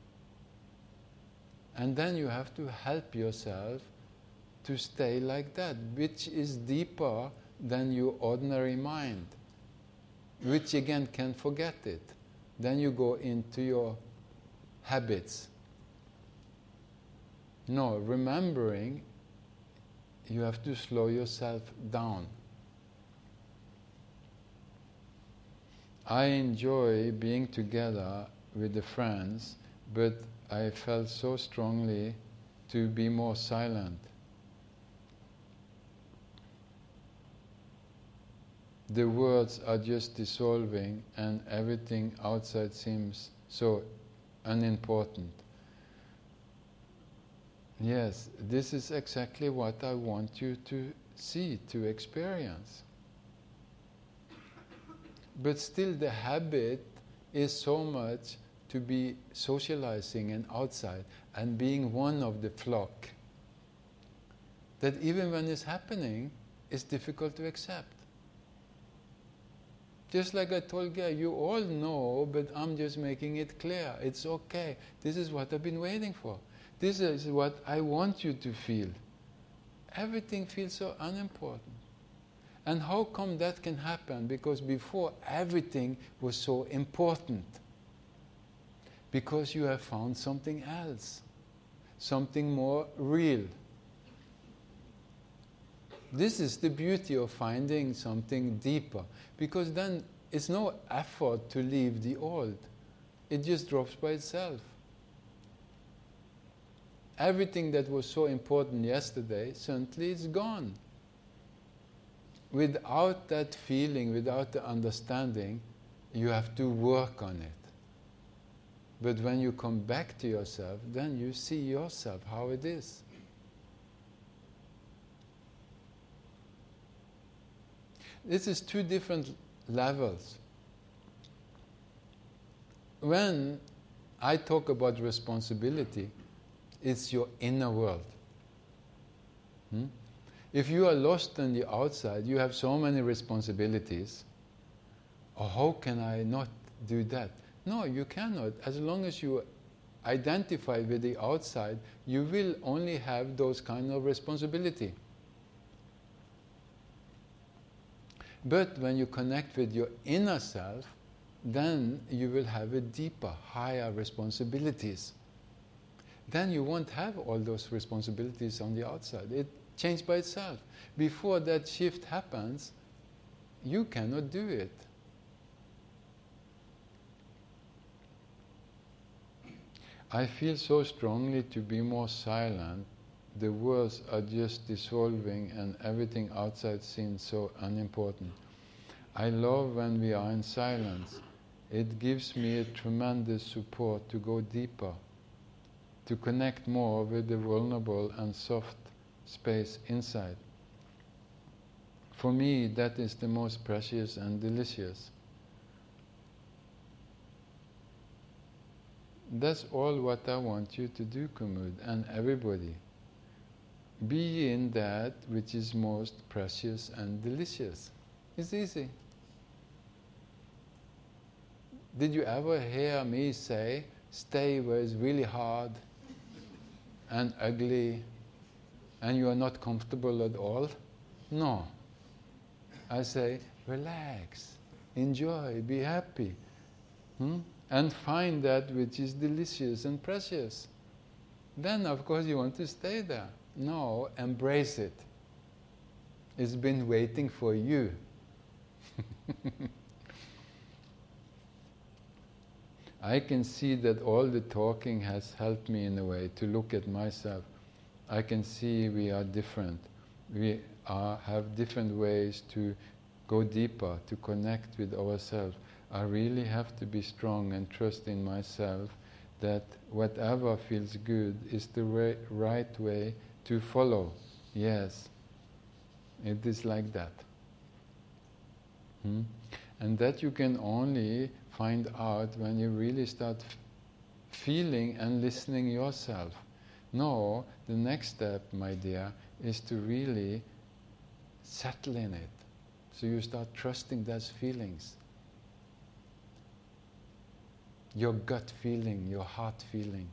And then you have to help yourself to stay like that, which is deeper than your ordinary mind, which again can forget it. Then you go into your habits. No, remembering, you have to slow yourself down. I enjoy being together with the friends, but I felt so strongly to be more silent. The words are just dissolving and everything outside seems so unimportant. Yes, this is exactly what I want you to see, to experience. But still the habit is so much to be socializing and outside and being one of the flock that even when it's happening, it's difficult to accept. Just like I told Guy, you all know, but I'm just making it clear. It's okay. This is what I've been waiting for. This is what I want you to feel. Everything feels so unimportant. And how come that can happen? Because before, everything was so important. Because you have found something else, something more real. This is the beauty of finding something deeper, because then it's no effort to leave the old. It just drops by itself. Everything that was so important yesterday, suddenly it's gone. Without that feeling, without the understanding, you have to work on it. But when you come back to yourself, then you see yourself how it is. This is two different levels. When I talk about responsibility, it's your inner world. If you are lost on the outside, you have so many responsibilities. Oh, how can I not do that? No, you cannot. As long as you identify with the outside, you will only have those kind of responsibility. But when you connect with your inner self, then you will have a deeper, higher responsibilities. Then you won't have all those responsibilities on the outside. It changes by itself. Before that shift happens, you cannot do it. I feel so strongly to be more silent. The words are just dissolving and everything outside seems so unimportant. I love when we are in silence. It gives me a tremendous support to go deeper, to connect more with the vulnerable and soft space inside. For me, that is the most precious and delicious. That's all what I want you to do, Kumud, and everybody. be in that which is most precious and delicious. It's easy. Did you ever hear me say, stay where it's really hard and ugly and you are not comfortable at all? No. I say, relax, enjoy, be happy, and find that which is delicious and precious. Then, of course, you want to stay there. No, embrace it. It's been waiting for you. I can see that all the talking has helped me in a way to look at myself. I can see we are different. We have different ways to go deeper, to connect with ourselves. I really have to be strong and trust in myself that whatever feels good is the right way to follow. Yes, it is like that. And that you can only find out when you really start feeling and listening yourself. No, the next step, my dear, is to really settle in it. So you start trusting those feelings. Your gut feeling, your heart feeling.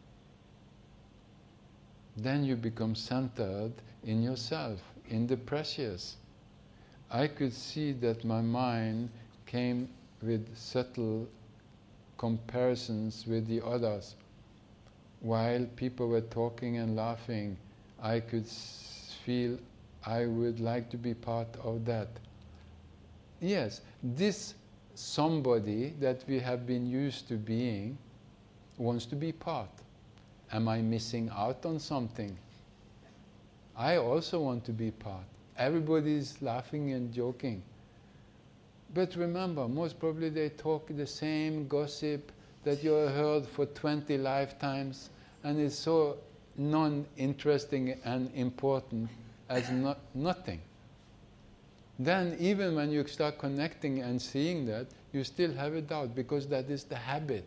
Then you become centered in yourself, in the precious. I could see that my mind came with subtle comparisons with the others. While people were talking and laughing, I could feel I would like to be part of that. Yes, this somebody that we have been used to being wants to be part. Am I missing out on something? I also want to be part. Everybody is laughing and joking. But remember, most probably they talk the same gossip that you have heard for 20 lifetimes, and it's so non-interesting and important as nothing. Then even when you start connecting and seeing that, you still have a doubt, because that is the habit.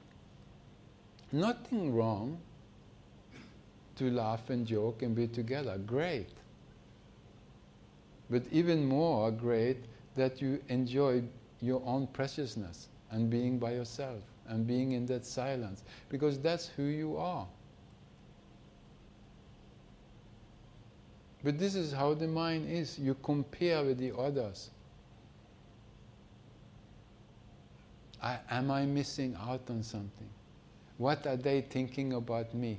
Nothing wrong to laugh and joke and be together. Great. But even more great that you enjoy your own preciousness and being by yourself and being in that silence, because that's who you are. But this is how the mind is. You compare with the others. Am I missing out on something? What are they thinking about me?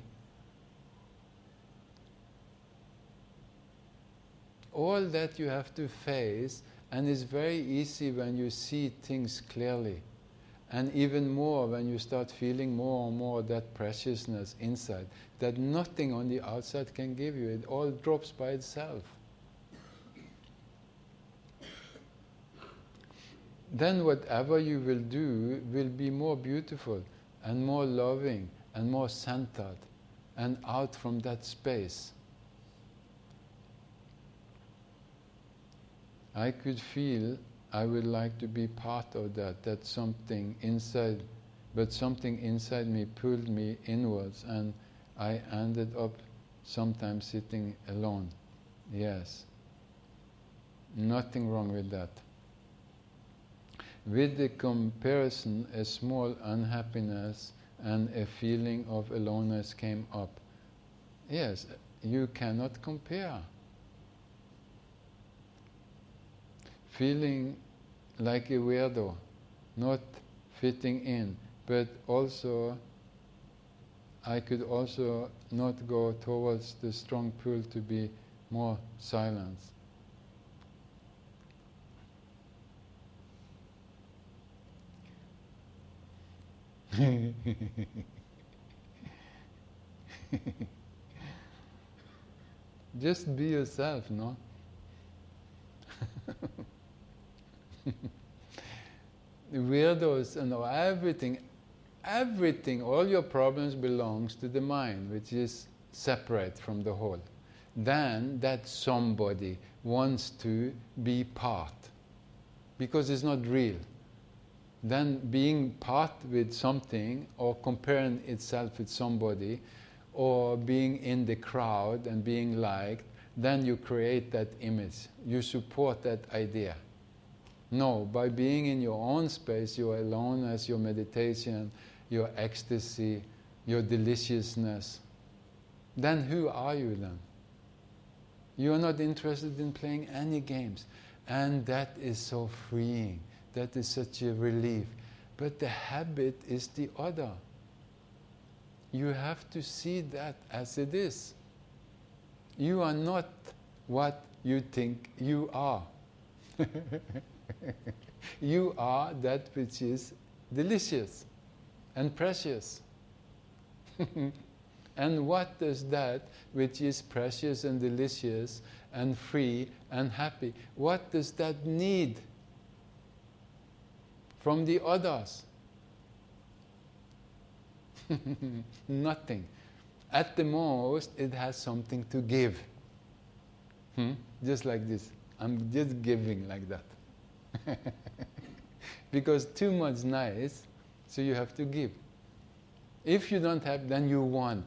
All that you have to face, and it's very easy when you see things clearly. And even more when you start feeling more and more that preciousness inside, that nothing on the outside can give you. It all drops by itself. Then whatever you will do will be more beautiful and more loving and more centered and out from that space. I could feel I would like to be part of that something inside, but something inside me pulled me inwards, and I ended up sometimes sitting alone. Yes. Nothing wrong with that. With the comparison, a small unhappiness and a feeling of aloneness came up. Yes, you cannot compare. Feeling like a weirdo, not fitting in, but also I could also not go towards the strong pull to be more silence. Just be yourself, no? Weirdos and everything, all your problems belongs to the mind, which is separate from the whole. Then that somebody wants to be part, because it's not real. Then being part with something or comparing itself with somebody or being in the crowd and being liked, then you create that image. You support that idea. No, by being in your own space, you are alone as your meditation, your ecstasy, your deliciousness. Then who are you then? You are not interested in playing any games. And that is so freeing. That is such a relief. But the habit is the other. You have to see that as it is. You are not what you think you are. You are that which is delicious and precious. And what does that which is precious and delicious and free and happy, what does that need from the others? Nothing. At the most, it has something to give. Just like this. I'm just giving like that. Because too much nice, so you have to give. If you don't have, then you want.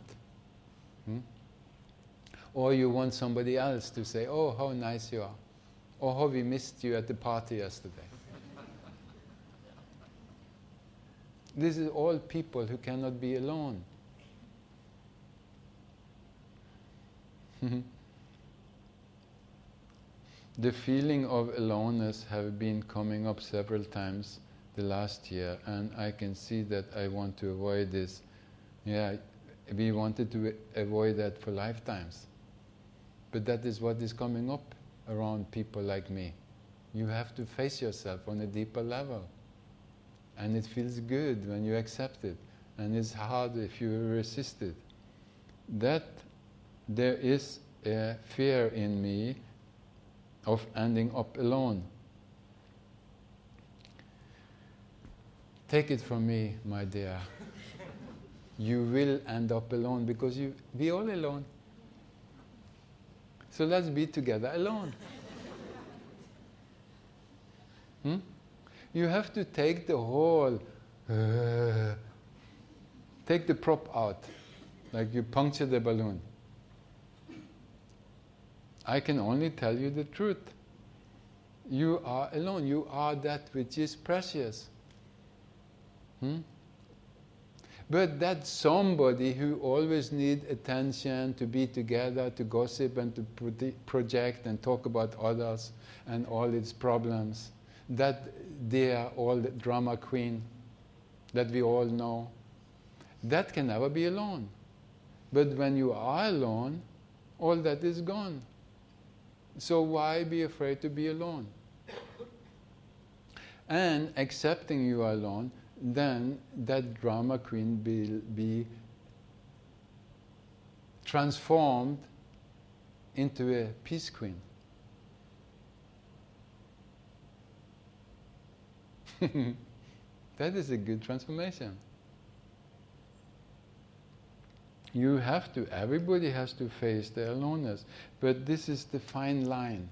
Or you want somebody else to say, oh, how nice you are. Or how we missed you at the party yesterday. This is all people who cannot be alone. The feeling of aloneness have been coming up several times the last year, and I can see that I want to avoid this. Yeah, we wanted to avoid that for lifetimes. But that is what is coming up around people like me. You have to face yourself on a deeper level. And it feels good when you accept it. And it's hard if you resist it. That there is a fear in me of ending up alone. Take it from me, my dear. You will end up alone because we all alone. So let's be together alone. You have to take the whole, take the prop out, like you puncture the balloon. I can only tell you the truth. You are alone. You are that which is precious. But that somebody who always needs attention, to be together, to gossip and to project and talk about others and all its problems, that they are all the drama queen that we all know, that can never be alone. But when you are alone, all that is gone. So why be afraid to be alone? And accepting you are alone, then that drama queen will be transformed into a peace queen. That is a good transformation. You have to, everybody has to face their aloneness. But this is the fine line.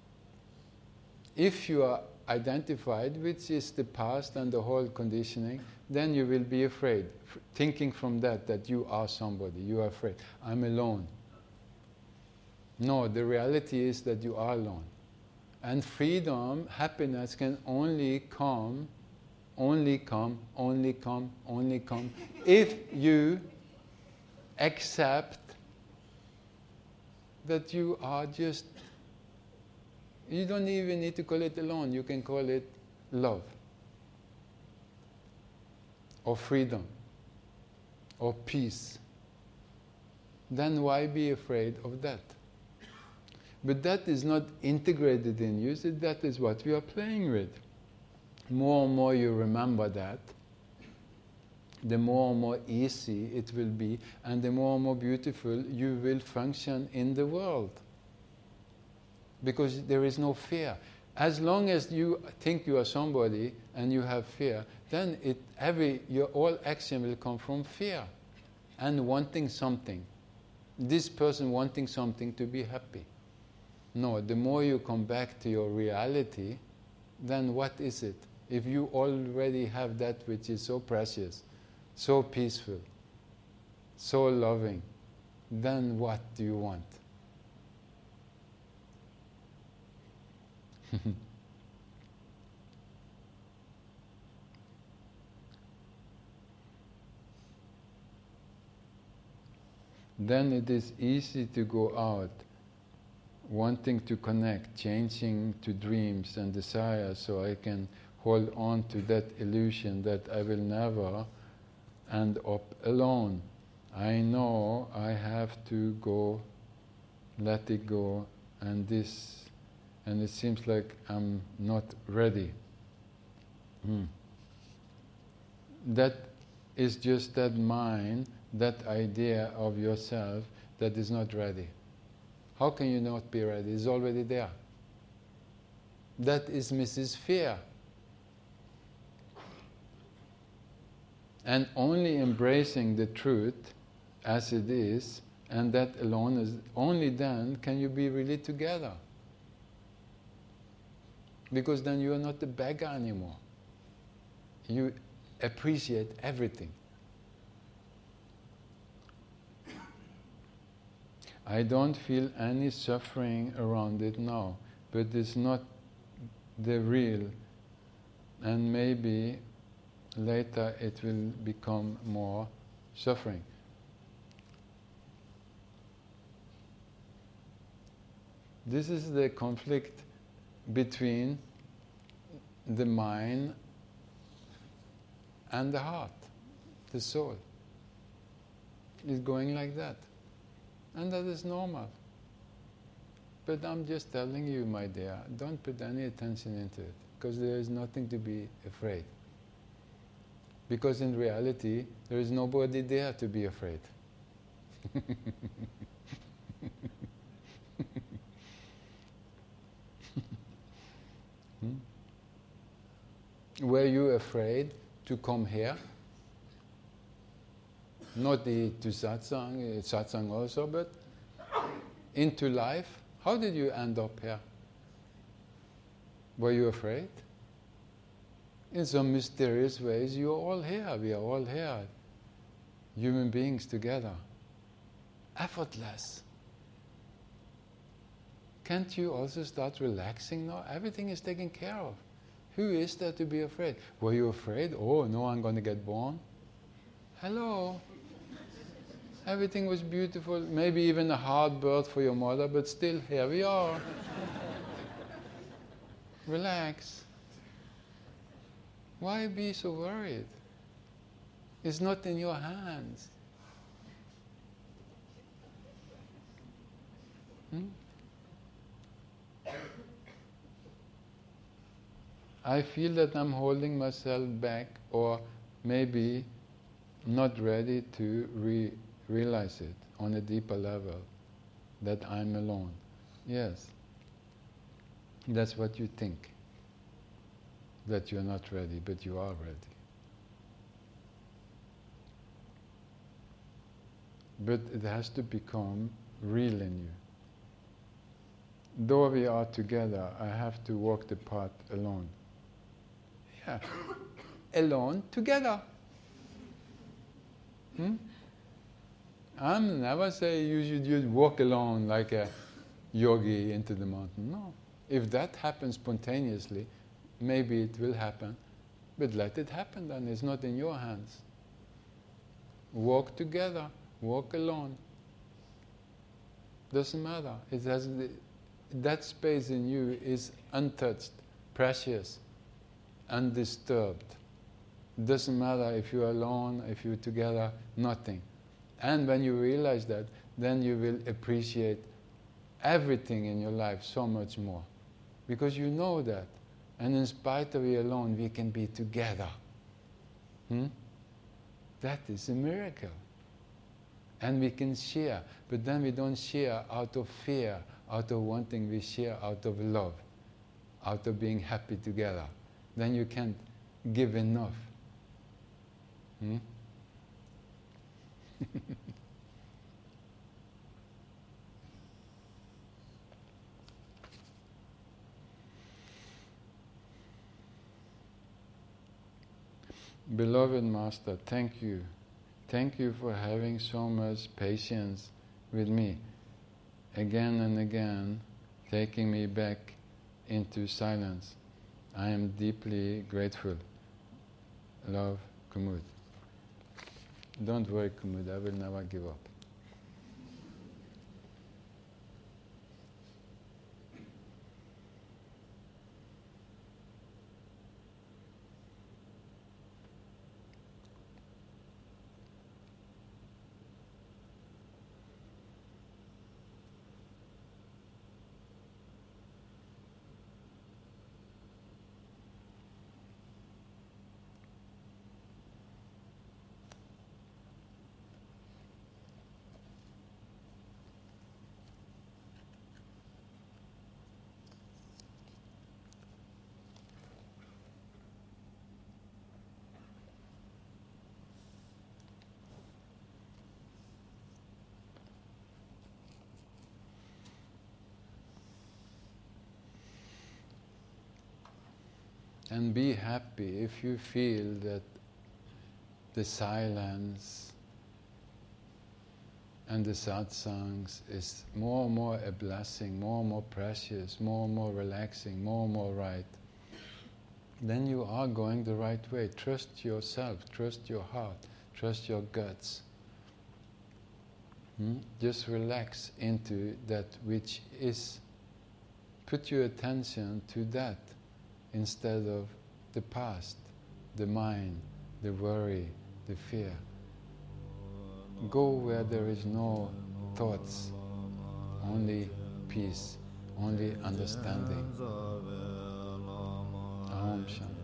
If you are identified, which is the past and the whole conditioning, then you will be afraid. Thinking from that you are somebody, you are afraid. I'm alone. No, the reality is that you are alone. And freedom, happiness can only come if you accept that you are just, you don't even need to call it alone, you can call it love, or freedom, or peace. Then why be afraid of that? But that is not integrated in you, so that is what we are playing with. More and more you remember that, the more and more easy it will be, and the more and more beautiful you will function in the world. Because there is no fear. As long as you think you are somebody and you have fear, then your all action will come from fear and wanting something. This person wanting something to be happy. No, the more you come back to your reality, then what is it? If you already have that which is so precious, so peaceful, so loving, then what do you want? Then it is easy to go out, wanting to connect, changing to dreams and desires, so I can hold on to that illusion that I will never end up alone. I know I have to go, let it go, and it seems like I'm not ready. That is just that mind, that idea of yourself that is not ready. How can you not be ready? It's already there. That is Mrs. Fear. And only embracing the truth as it is, and that alone is, only then can you be really together. Because then you are not the beggar anymore. You appreciate everything. I don't feel any suffering around it now, but it's not the real, and maybe later it will become more suffering. This is the conflict between the mind and the heart, the soul. It's going like that. And that is normal. But I'm just telling you, my dear, don't put any attention into it, because there is nothing to be afraid. Because in reality, there is nobody there to be afraid. Were you afraid to come here? Not to satsang also, but into life? How did you end up here? Were you afraid? In some mysterious ways, you are all here. We are all here. Human beings together. Effortless. Can't you also start relaxing now? Everything is taken care of. Who is there to be afraid? Were you afraid? Oh, no, I'm going to get born. Hello. Everything was beautiful. Maybe even a hard birth for your mother, but still, here we are. Relax. Why be so worried? It's not in your hands. I feel that I'm holding myself back, or maybe not ready to realize it on a deeper level, that I'm alone. Yes, that's what you think, that you're not ready, but you are ready. But it has to become real in you. Though we are together, I have to walk the path alone. Yeah, alone, together. I'm never say you should just walk alone like a yogi into the mountain. No. If that happens spontaneously, maybe it will happen, but let it happen then. It's not in your hands. Walk together, walk alone. Doesn't matter. It has that space in you is untouched, precious, undisturbed. Doesn't matter if you're alone, if you're together, nothing. And when you realize that, then you will appreciate everything in your life so much more. Because you know that. And in spite of you alone, we can be together. That is a miracle. And we can share. But then we don't share out of fear, out of wanting. We share out of love, out of being happy together. Then you can't give enough. Beloved Master, thank you. Thank you for having so much patience with me again and again, taking me back into silence. I am deeply grateful. Love, Kumud. Don't worry, Kumud, I will never give up. And be happy if you feel that the silence and the satsangs is more and more a blessing, more and more precious, more and more relaxing, more and more right. Then you are going the right way. Trust yourself, trust your heart, trust your guts. Just relax into that which is. Put your attention to that instead of the past, the mind, the worry, the fear. Go where there is no thoughts, only peace, only understanding. Om Shanti.